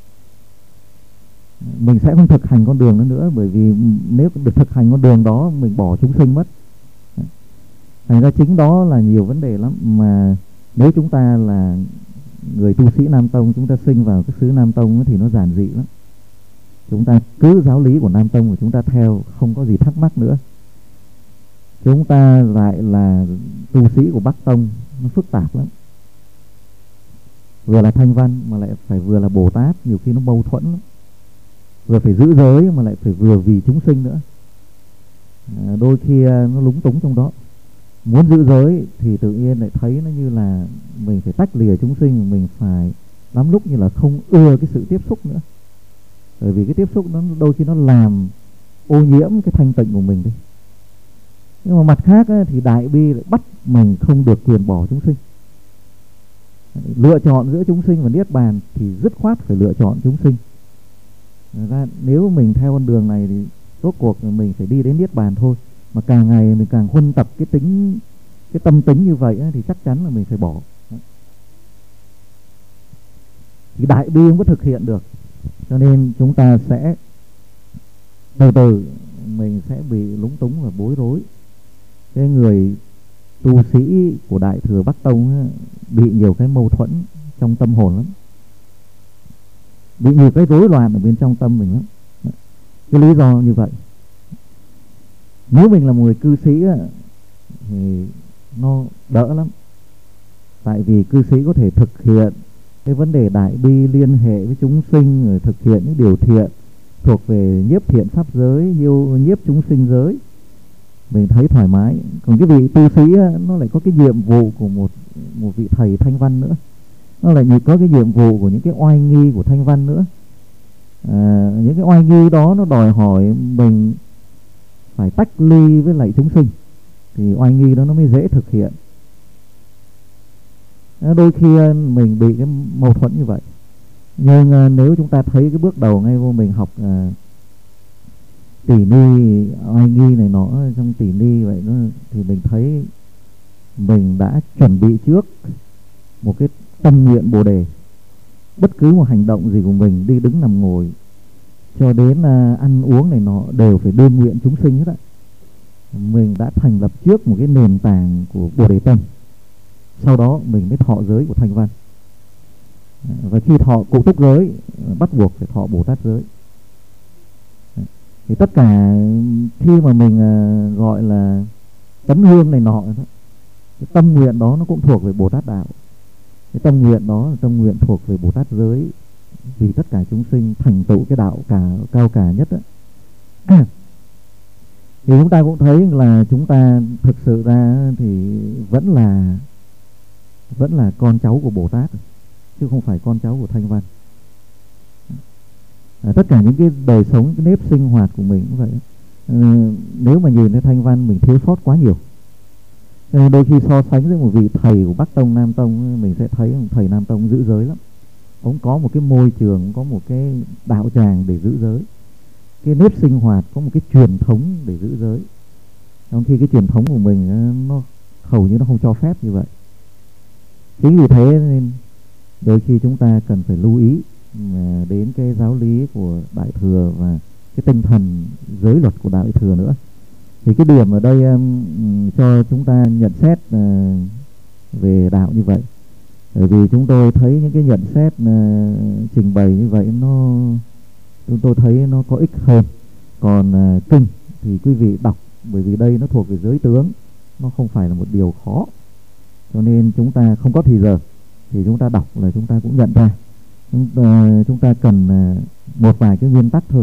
Mình sẽ không thực hành con đường đó nữa, bởi vì nếu được thực hành con đường đó mình bỏ chúng sinh mất. Thành ra chính đó là nhiều vấn đề lắm. Mà nếu chúng ta là người tu sĩ Nam Tông, chúng ta sinh vào cái xứ Nam Tông thì nó giản dị lắm. Chúng ta cứ giáo lý của Nam Tông của chúng ta theo, không có gì thắc mắc nữa. Chúng ta lại là tu sĩ của Bắc Tông, nó phức tạp lắm. Vừa là Thanh Văn mà lại phải vừa là Bồ Tát, nhiều khi nó mâu thuẫn lắm. Vừa phải giữ giới mà lại phải vừa vì chúng sinh nữa. À, đôi khi nó lúng túng trong đó. Muốn giữ giới thì tự nhiên lại thấy nó như là mình phải tách lìa chúng sinh, mình phải lắm lúc như là không ưa cái sự tiếp xúc nữa. Bởi vì cái tiếp xúc nó đôi khi nó làm ô nhiễm cái thanh tịnh của mình đi. Nhưng mà mặt khác ấy, thì Đại Bi lại bắt mình không được quyền bỏ chúng sinh. Lựa chọn giữa chúng sinh và Niết Bàn thì dứt khoát phải lựa chọn chúng sinh. Ra, nếu mình theo con đường này thì rốt cuộc mình phải đi đến Niết Bàn thôi. Mà càng ngày mình càng huân tập cái tính, cái tâm tính như vậy ấy, thì chắc chắn là mình phải bỏ. Thì Đại Bi không có thực hiện được. Cho nên chúng ta sẽ từ từ mình sẽ bị lúng túng và bối rối. Cái người tu sĩ của Đại Thừa Bắc Tông ấy, bị nhiều cái mâu thuẫn trong tâm hồn lắm, bị nhiều cái rối loạn ở bên trong tâm mình lắm. Cái lý do như vậy. Nếu mình là một người cư sĩ ấy, thì nó đỡ lắm. Tại vì cư sĩ có thể thực hiện cái vấn đề Đại Bi, liên hệ với chúng sinh, rồi thực hiện những điều thiện thuộc về nhiếp thiện pháp giới, nhiêu nhiếp chúng sinh giới, mình thấy thoải mái. Còn cái vị tu sĩ á, nó lại có cái nhiệm vụ của một một vị thầy Thanh Văn nữa. nó lại có cái nhiệm vụ của những cái oai nghi của thanh văn nữa. À, những cái oai nghi đó nó đòi hỏi mình phải tách ly với lại chúng sinh thì oai nghi đó nó mới dễ thực hiện. À, đôi khi mình bị cái mâu thuẫn như vậy, nhưng à, nếu chúng ta thấy cái bước đầu ngay vô mình học à, tỷ ni oai nghi này nọ trong tỷ ni vậy đó, thì mình thấy mình đã chuẩn bị trước một cái tâm nguyện bồ đề. Bất cứ một hành động gì của mình, đi đứng nằm ngồi cho đến uh, ăn uống này nọ đều phải đương nguyện chúng sinh hết á. Mình đã thành lập trước một cái nền tảng của bồ đề tâm, sau đó mình mới thọ giới của thanh văn. Và khi thọ cụ túc giới bắt buộc phải thọ bồ tát giới. Thì tất cả khi mà mình uh, gọi là tấn hương này nọ, cái tâm nguyện đó nó cũng thuộc về Bồ Tát đạo. Cái tâm nguyện đó là tâm nguyện thuộc về Bồ Tát giới, vì tất cả chúng sinh thành tựu cái đạo cả cao cả nhất đó. Thì chúng ta cũng thấy là chúng ta thực sự ra thì vẫn là vẫn là con cháu của Bồ Tát, chứ không phải con cháu của thanh văn. À, tất cả những cái đời sống, cái nếp sinh hoạt của mình cũng vậy. À, nếu mà nhìn thấy thanh văn mình thiếu sót quá nhiều. À, đôi khi so sánh với một vị thầy của Bắc Tông, Nam Tông, mình sẽ thấy thầy Nam Tông giữ giới lắm. Ông có một cái môi trường, có một cái đạo tràng để giữ giới, cái nếp sinh hoạt, có một cái truyền thống để giữ giới. Trong khi cái truyền thống của mình nó hầu như nó không cho phép như vậy. Chính vì thế nên đôi khi chúng ta cần phải lưu ý đến cái giáo lý của Đại Thừa và cái tinh thần giới luật của Đại Thừa nữa. Thì cái điểm ở đây um, cho chúng ta nhận xét uh, về đạo như vậy. Bởi vì chúng tôi thấy những cái nhận xét uh, trình bày như vậy nó chúng tôi thấy nó có ích hơn. Còn uh, kinh thì quý vị đọc, bởi vì đây nó thuộc về giới tướng, nó không phải là một điều khó, cho nên chúng ta không có thì giờ thì chúng ta đọc là chúng ta cũng nhận ra. Chúng ta, chúng ta cần uh, một vài cái nguyên tắc thôi.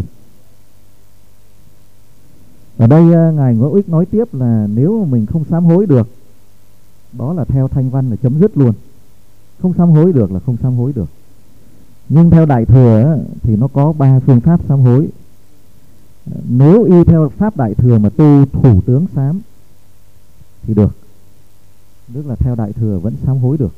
Ở đây uh, Ngài Ngẫu Ích nói tiếp là nếu mà mình không sám hối được, đó là theo thanh văn là chấm dứt luôn. Không sám hối được là không sám hối được. Nhưng theo Đại Thừa uh, thì nó có ba phương pháp sám hối. uh, Nếu y theo pháp Đại Thừa mà tu thủ tướng sám thì được, tức là theo Đại Thừa vẫn sám hối được.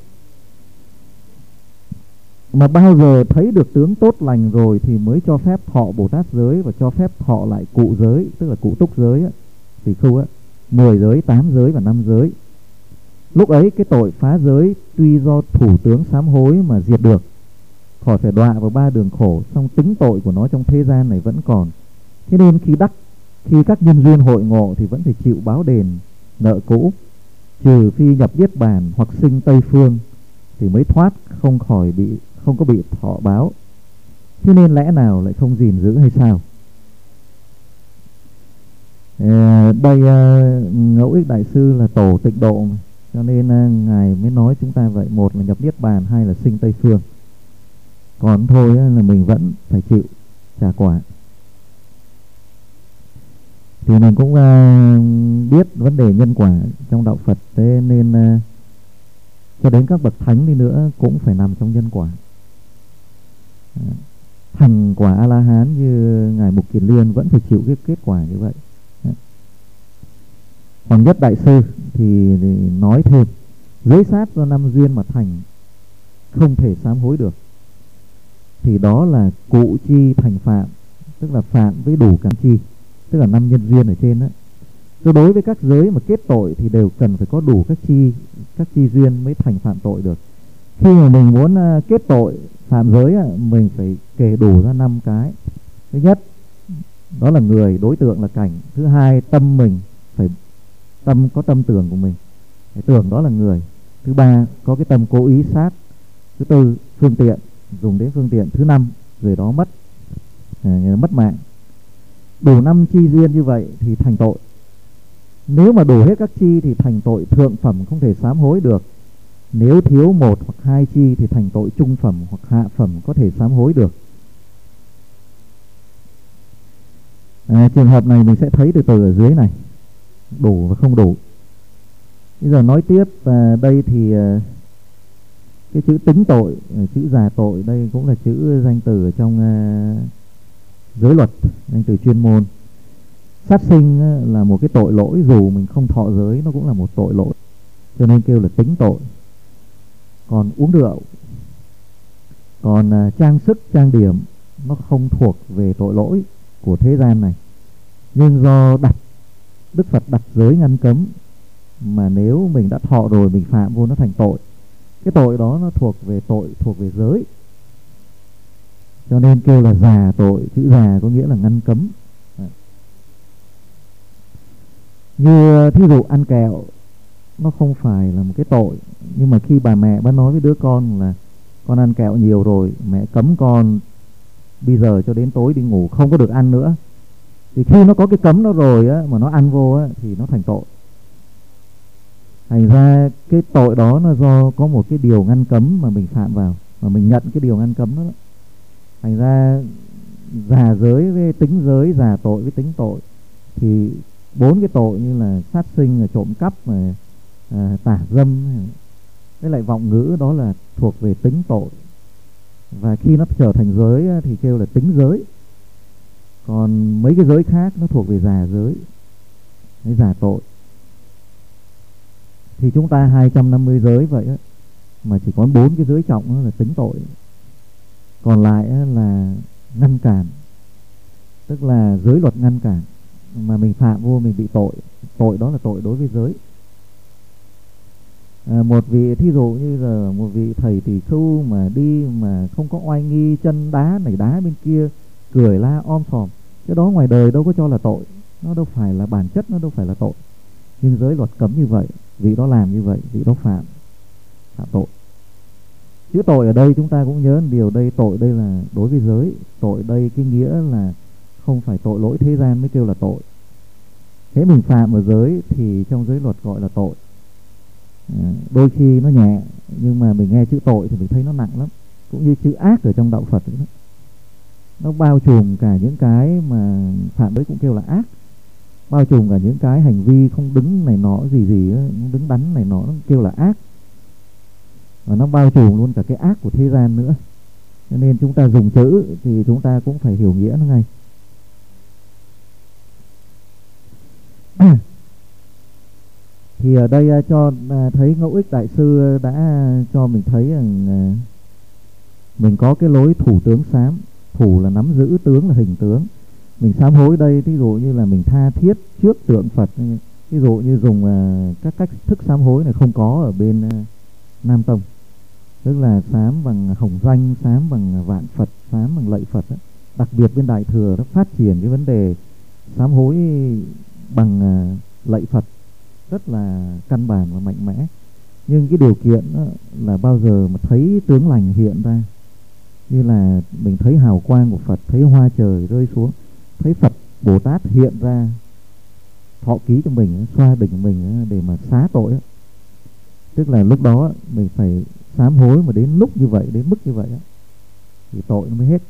Mà bao giờ thấy được tướng tốt lành rồi thì mới cho phép thọ Bồ Tát giới và cho phép thọ lại cụ giới, tức là cụ túc giới á, thì khu á, mười giới, tám giới và năm giới. Lúc ấy cái tội phá giới tuy do thủ tướng sám hối mà diệt được, khỏi phải đọa vào ba đường khổ, song tính tội của nó trong thế gian này vẫn còn. Thế nên khi đắc, khi các nhân duyên hội ngộ thì vẫn phải chịu báo đền nợ cũ, trừ phi nhập niết bàn hoặc sinh Tây Phương thì mới thoát, không khỏi bị không có bị thọ báo. Thế nên lẽ nào lại không gìn giữ hay sao? À, đây à, Ngẫu Ích Đại Sư là tổ tịnh độ mà, cho nên à, Ngài mới nói chúng ta vậy. Một là nhập niết bàn, hai là sinh Tây Phương. Còn thôi á, là mình vẫn phải chịu trả quả. Thì mình cũng à, biết vấn đề nhân quả trong đạo Phật, thế nên à, cho đến các bậc thánh đi nữa cũng phải nằm trong nhân quả. Thành quả A-la-hán như Ngài Mục Kiền Liên vẫn phải chịu cái kết quả như vậy. Hoàng Nhất Đại Sư thì, thì nói thêm, giới sát do năm duyên mà thành, không thể sám hối được, thì đó là cụ chi thành phạm, tức là phạm với đủ cả chi, tức là năm nhân duyên ở trên đó. Cho đối với các giới mà kết tội thì đều cần phải có đủ các chi các chi duyên mới thành phạm tội được. Khi mà mình muốn uh, kết tội phạm giới, uh, mình phải kể đủ ra năm cái. Thứ nhất, đó là người, đối tượng là cảnh. Thứ hai, tâm mình, phải tâm có tâm tưởng của mình, phải tưởng đó là người. Thứ ba, có cái tâm cố ý sát. Thứ tư, phương tiện, dùng đến phương tiện. Thứ năm, người đó mất à, mất mạng. Đủ năm chi duyên như vậy thì thành tội. Nếu mà đủ hết các chi thì thành tội thượng phẩm, không thể sám hối được. Nếu thiếu một hoặc hai chi thì thành tội trung phẩm hoặc hạ phẩm, có thể sám hối được. À, trường hợp này mình sẽ thấy từ từ ở dưới này, đủ và không đủ. Bây giờ nói tiếp, à, đây thì à, Cái chữ tính tội, chữ già tội đây cũng là chữ danh từ ở trong uh, giới luật, danh từ chuyên môn. Sát sinh uh, là một cái tội lỗi, dù mình không thọ giới nó cũng là một tội lỗi, cho nên kêu là tính tội. Còn uống rượu, còn uh, trang sức trang điểm nó không thuộc về tội lỗi của thế gian này, nhưng do đặt Đức Phật đặt giới ngăn cấm, mà nếu mình đã thọ rồi mình phạm vô nó thành tội. Cái tội đó nó thuộc về tội, thuộc về giới, cho nên kêu là già tội. Chữ già có nghĩa là ngăn cấm. Như thí dụ ăn kẹo, nó không phải là một cái tội, nhưng mà khi bà mẹ bà nói với đứa con là con ăn kẹo nhiều rồi, mẹ cấm con bây giờ cho đến tối đi ngủ không có được ăn nữa, thì khi nó có cái cấm đó rồi á, mà nó ăn vô á, thì nó thành tội. Thành ra cái tội đó nó do có một cái điều ngăn cấm mà mình phạm vào, mà mình nhận cái điều ngăn cấm đó, đó. Thành ra già giới với tính giới, già tội với tính tội, thì bốn cái tội như là sát sinh, là trộm cắp, mà à, tả dâm với lại vọng ngữ, đó là thuộc về tính tội. Và khi nó trở thành giới thì kêu là tính giới. Còn mấy cái giới khác nó thuộc về già giới, cái già tội. Thì chúng ta hai trăm năm mươi giới vậy á, mà chỉ có bốn cái giới trọng đó là tính tội, còn lại là ngăn cản, tức là giới luật ngăn cản mà mình phạm vô mình bị tội. Tội đó là tội đối với giới. À, một vị thí dụ như là một vị thầy tỳ khưu mà đi mà không có oai nghi, chân đá này đá bên kia, cười la om sòm, cái đó ngoài đời đâu có cho là tội, nó đâu phải là bản chất, nó đâu phải là tội, nhưng giới luật cấm như vậy, vị đó làm như vậy, vị đó phạm phạm tội. Chữ tội ở đây chúng ta cũng nhớ điều đây, tội đây là đối với giới. Tội đây cái nghĩa là không phải tội lỗi thế gian mới kêu là tội. Thế mình phạm ở giới thì trong giới luật gọi là tội. À, đôi khi nó nhẹ, nhưng mà mình nghe chữ tội thì mình thấy nó nặng lắm. Cũng như chữ ác ở trong đạo Phật ấy đó, nó bao trùm cả những cái mà phạm giới cũng kêu là ác, bao trùm cả những cái hành vi không đứng này nọ gì gì đó, không đứng đắn này nọ, nó kêu là ác, và nó bao trùm luôn cả cái ác của thế gian nữa. Cho nên chúng ta dùng chữ thì chúng ta cũng phải hiểu nghĩa nó ngay. Thì ở đây cho thấy Ngẫu Ích Đại Sư đã cho mình thấy rằng mình có cái lối thủ tướng sám. Thủ là nắm giữ, tướng là hình tướng. Mình sám hối đây, ví dụ như là mình tha thiết trước tượng Phật, ví dụ như dùng các cách thức sám hối này không có ở bên Nam Tông, tức là sám bằng hồng danh, sám bằng vạn Phật, sám bằng lạy Phật. Đặc biệt bên Đại Thừa nó phát triển cái vấn đề sám hối bằng lạy Phật rất là căn bản và mạnh mẽ. Nhưng cái điều kiện là bao giờ mà thấy tướng lành hiện ra, như là mình thấy hào quang của Phật, thấy hoa trời rơi xuống, thấy Phật Bồ Tát hiện ra thọ ký cho mình, xoa đỉnh mình để mà xá tội, tức là lúc đó mình phải sám hối, mà đến lúc như vậy, đến mức như vậy thì tội nó mới hết.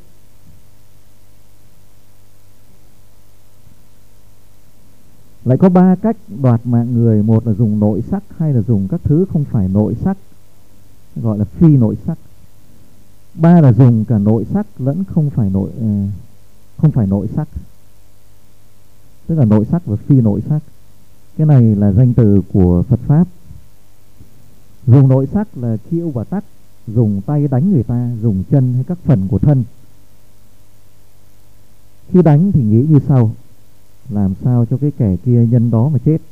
Lại có ba cách đoạt mạng người. Một là dùng nội sắc, hai là dùng các thứ không phải nội sắc, gọi là phi nội sắc. Ba là dùng cả nội sắc lẫn không phải nội không phải nội sắc, tức là nội sắc và phi nội sắc. Cái này là danh từ của Phật Pháp. Dùng nội sắc là chiêu và tắc, dùng tay đánh người ta, dùng chân hay các phần của thân. Khi đánh thì nghĩ như sau: làm sao cho cái kẻ kia nhân đó mà chết.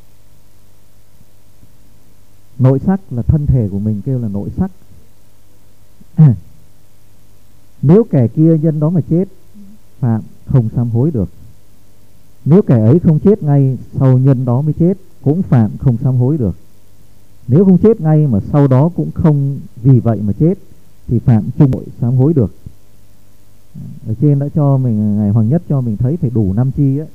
Nội sắc là thân thể của mình, kêu là nội sắc. À, nếu kẻ kia nhân đó mà chết, phạm không sám hối được. Nếu kẻ ấy không chết ngay, sau nhân đó mới chết, cũng phạm không sám hối được. Nếu không chết ngay mà sau đó cũng không vì vậy mà chết, thì phạm chung nội sám hối được. Ở trên đã cho mình, Ngài Hoàng Nhất cho mình thấy phải đủ năm chi á.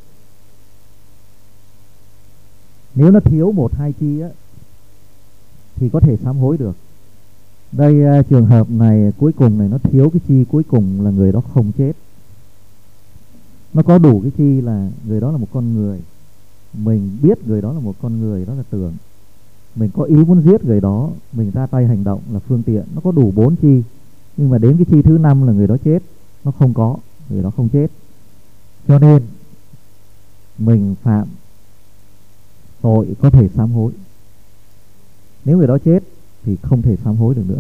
Nếu nó thiếu một hai chi á thì có thể sám hối được. Đây trường hợp này cuối cùng này nó thiếu cái chi cuối cùng là người đó không chết. Nó có đủ cái chi là người đó là một con người, mình biết người đó là một con người, đó là tưởng. mình có ý muốn giết người đó, mình ra tay hành động là phương tiện, nó có đủ bốn chi, nhưng mà đến cái chi thứ năm là người đó chết, nó không có, người đó không chết. Cho nên mình phạm tội có thể sám hối. Nếu người đó chết thì không thể sám hối được nữa.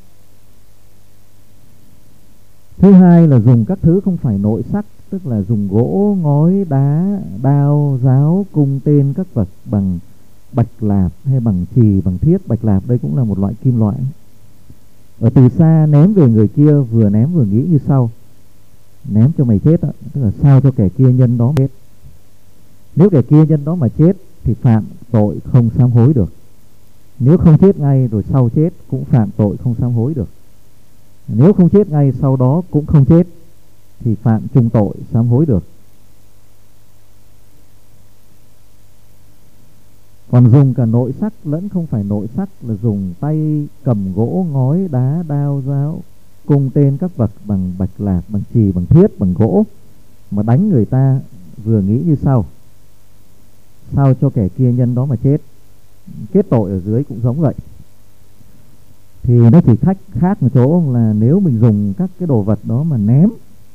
Thứ hai là dùng các thứ không phải nội sắc, tức là dùng gỗ, ngói, đá, đao, giáo, cung tên các vật bằng bạch lạp hay bằng chì, bằng thiết. Bạch lạp đây cũng là một loại kim loại. Ở từ xa ném về người kia, vừa ném vừa nghĩ như sau: ném cho mày chết đó, tức là sao cho kẻ kia nhân đó chết. Nếu kẻ kia nhân đó mà chết thì phạm tội không sám hối được. Nếu không chết ngay rồi sau chết cũng phạm tội không sám hối được. Nếu không chết ngay sau đó cũng không chết thì phạm chung tội sám hối được. Còn dùng cả nội sắc lẫn không phải nội sắc là dùng tay cầm gỗ, ngói, đá, đao, giáo, cung tên các vật bằng bạch lạp, bằng chì, bằng thiết, bằng gỗ mà đánh người ta, vừa nghĩ như sau: sao cho kẻ kia nhân đó mà chết. Kết tội ở dưới cũng giống vậy. Thì nó chỉ khác khác một chỗ là nếu mình dùng các cái đồ vật đó mà ném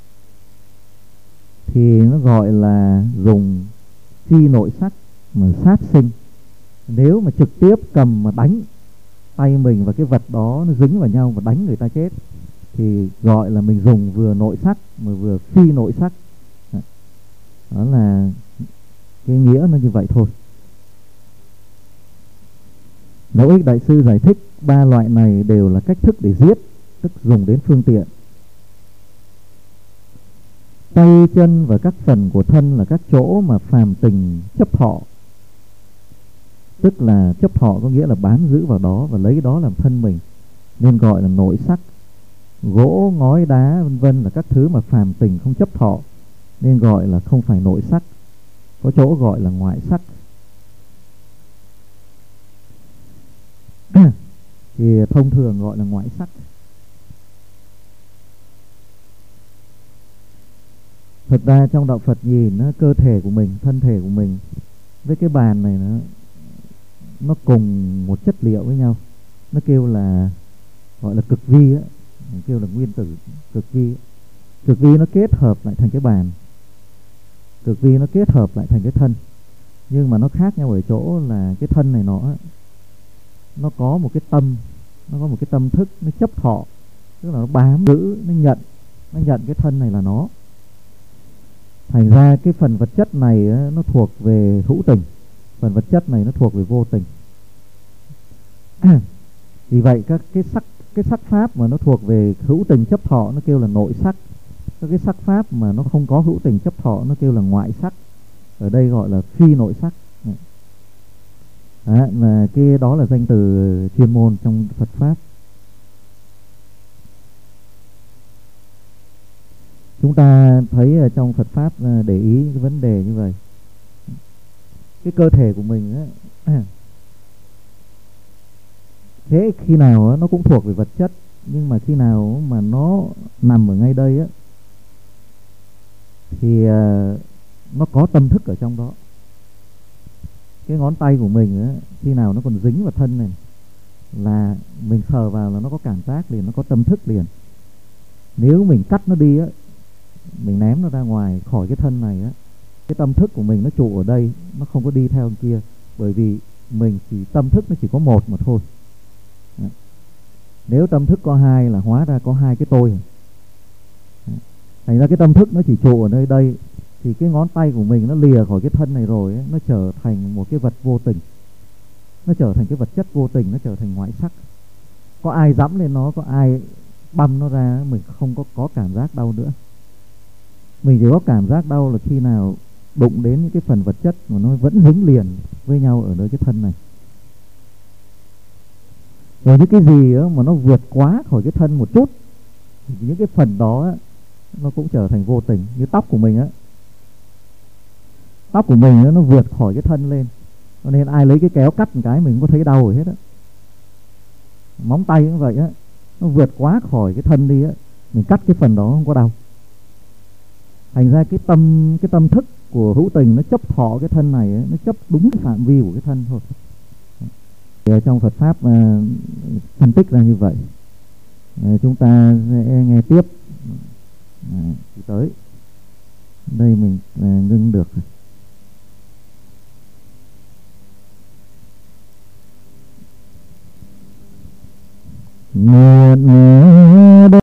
thì nó gọi là dùng phi nội sắc mà sát sinh. Nếu mà trực tiếp cầm mà đánh tay mình và cái vật đó nó dính vào nhau và đánh người ta chết thì gọi là mình dùng vừa nội sắc mà vừa phi nội sắc. Đó là cái nghĩa nó như vậy thôi. Ngẫu Ích Đại Sư giải thích ba loại này đều là cách thức để giết, tức dùng đến phương tiện. Tay, chân và các phần của thân là các chỗ mà phàm tình chấp thọ, tức là chấp thọ có nghĩa là bám giữ vào đó và lấy đó làm thân mình, nên gọi là nội sắc. Gỗ, ngói, đá vân vân là các thứ mà phàm tình không chấp thọ, nên gọi là không phải nội sắc, có chỗ gọi là ngoại sắc. Thì thông thường gọi là ngoại sắc. Thực ra trong đạo Phật nhìn nó, cơ thể của mình, thân thể của mình với cái bàn này nó nó cùng một chất liệu với nhau. Nó kêu là gọi là cực vi á, kêu là nguyên tử cực vi. Cực vi nó kết hợp lại thành cái bàn, cực vi nó kết hợp lại thành cái thân. Nhưng mà nó khác nhau ở chỗ là cái thân này nó nó có một cái tâm, nó có một cái tâm thức, nó chấp thọ, tức là nó bám giữ, nó nhận, nó nhận cái thân này là nó. Thành ra cái phần vật chất này nó thuộc về hữu tình, phần vật chất này nó thuộc về vô tình. Vì vậy các cái sắc cái sắc pháp mà nó thuộc về hữu tình chấp thọ nó kêu là nội sắc. Các cái sắc pháp mà nó không có hữu tình chấp thọ nó kêu là ngoại sắc. Ở đây gọi là phi nội sắc. Đó, mà cái đó là danh từ chuyên môn trong Phật pháp. Chúng ta thấy ở trong Phật pháp để ý cái vấn đề như vậy. Cái cơ thể của mình á, thế khi nào nó cũng thuộc về vật chất, nhưng mà khi nào mà nó nằm ở ngay đây á thì nó có tâm thức ở trong đó. Cái ngón tay của mình á, khi nào nó còn dính vào thân này là mình sờ vào là nó có cảm giác liền, nó có tâm thức liền. Nếu mình cắt nó đi á, mình ném nó ra ngoài khỏi cái thân này á, cái tâm thức của mình nó trụ ở đây, nó không có đi theo kia, bởi vì mình chỉ tâm thức nó chỉ có một mà thôi. Đó. Nếu tâm thức có hai là hóa ra có hai cái tôi. Đó. Thành ra cái tâm thức nó chỉ trụ ở nơi đây, thì cái ngón tay của mình nó lìa khỏi cái thân này rồi ấy, nó trở thành một cái vật vô tình, nó trở thành cái vật chất vô tình, nó trở thành ngoại sắc. Có ai dẫm lên nó, có ai băm nó ra, mình không có có cảm giác đau nữa. Mình chỉ có cảm giác đau là khi nào đụng đến những cái phần vật chất mà nó vẫn dính liền với nhau ở nơi cái thân này. Rồi những cái gì đó mà nó vượt quá khỏi cái thân một chút thì những cái phần đó á, nó cũng trở thành vô tình. Như tóc của mình á, tóc của mình á, nó vượt khỏi cái thân lên, cho nên ai lấy cái kéo cắt một cái mình cũng có thấy đau rồi hết á. Móng tay cũng vậy á, nó vượt quá khỏi cái thân đi á, mình cắt cái phần đó không có đau. Thành ra cái tâm cái tâm thức của hữu tình nó chấp thọ cái thân này ấy, nó chấp đúng cái phạm vi của cái thân thôi. Ở trong Phật pháp à, phân tích ra như vậy. À, chúng ta sẽ nghe tiếp à, tới đây mình à, ngưng được. Nguyện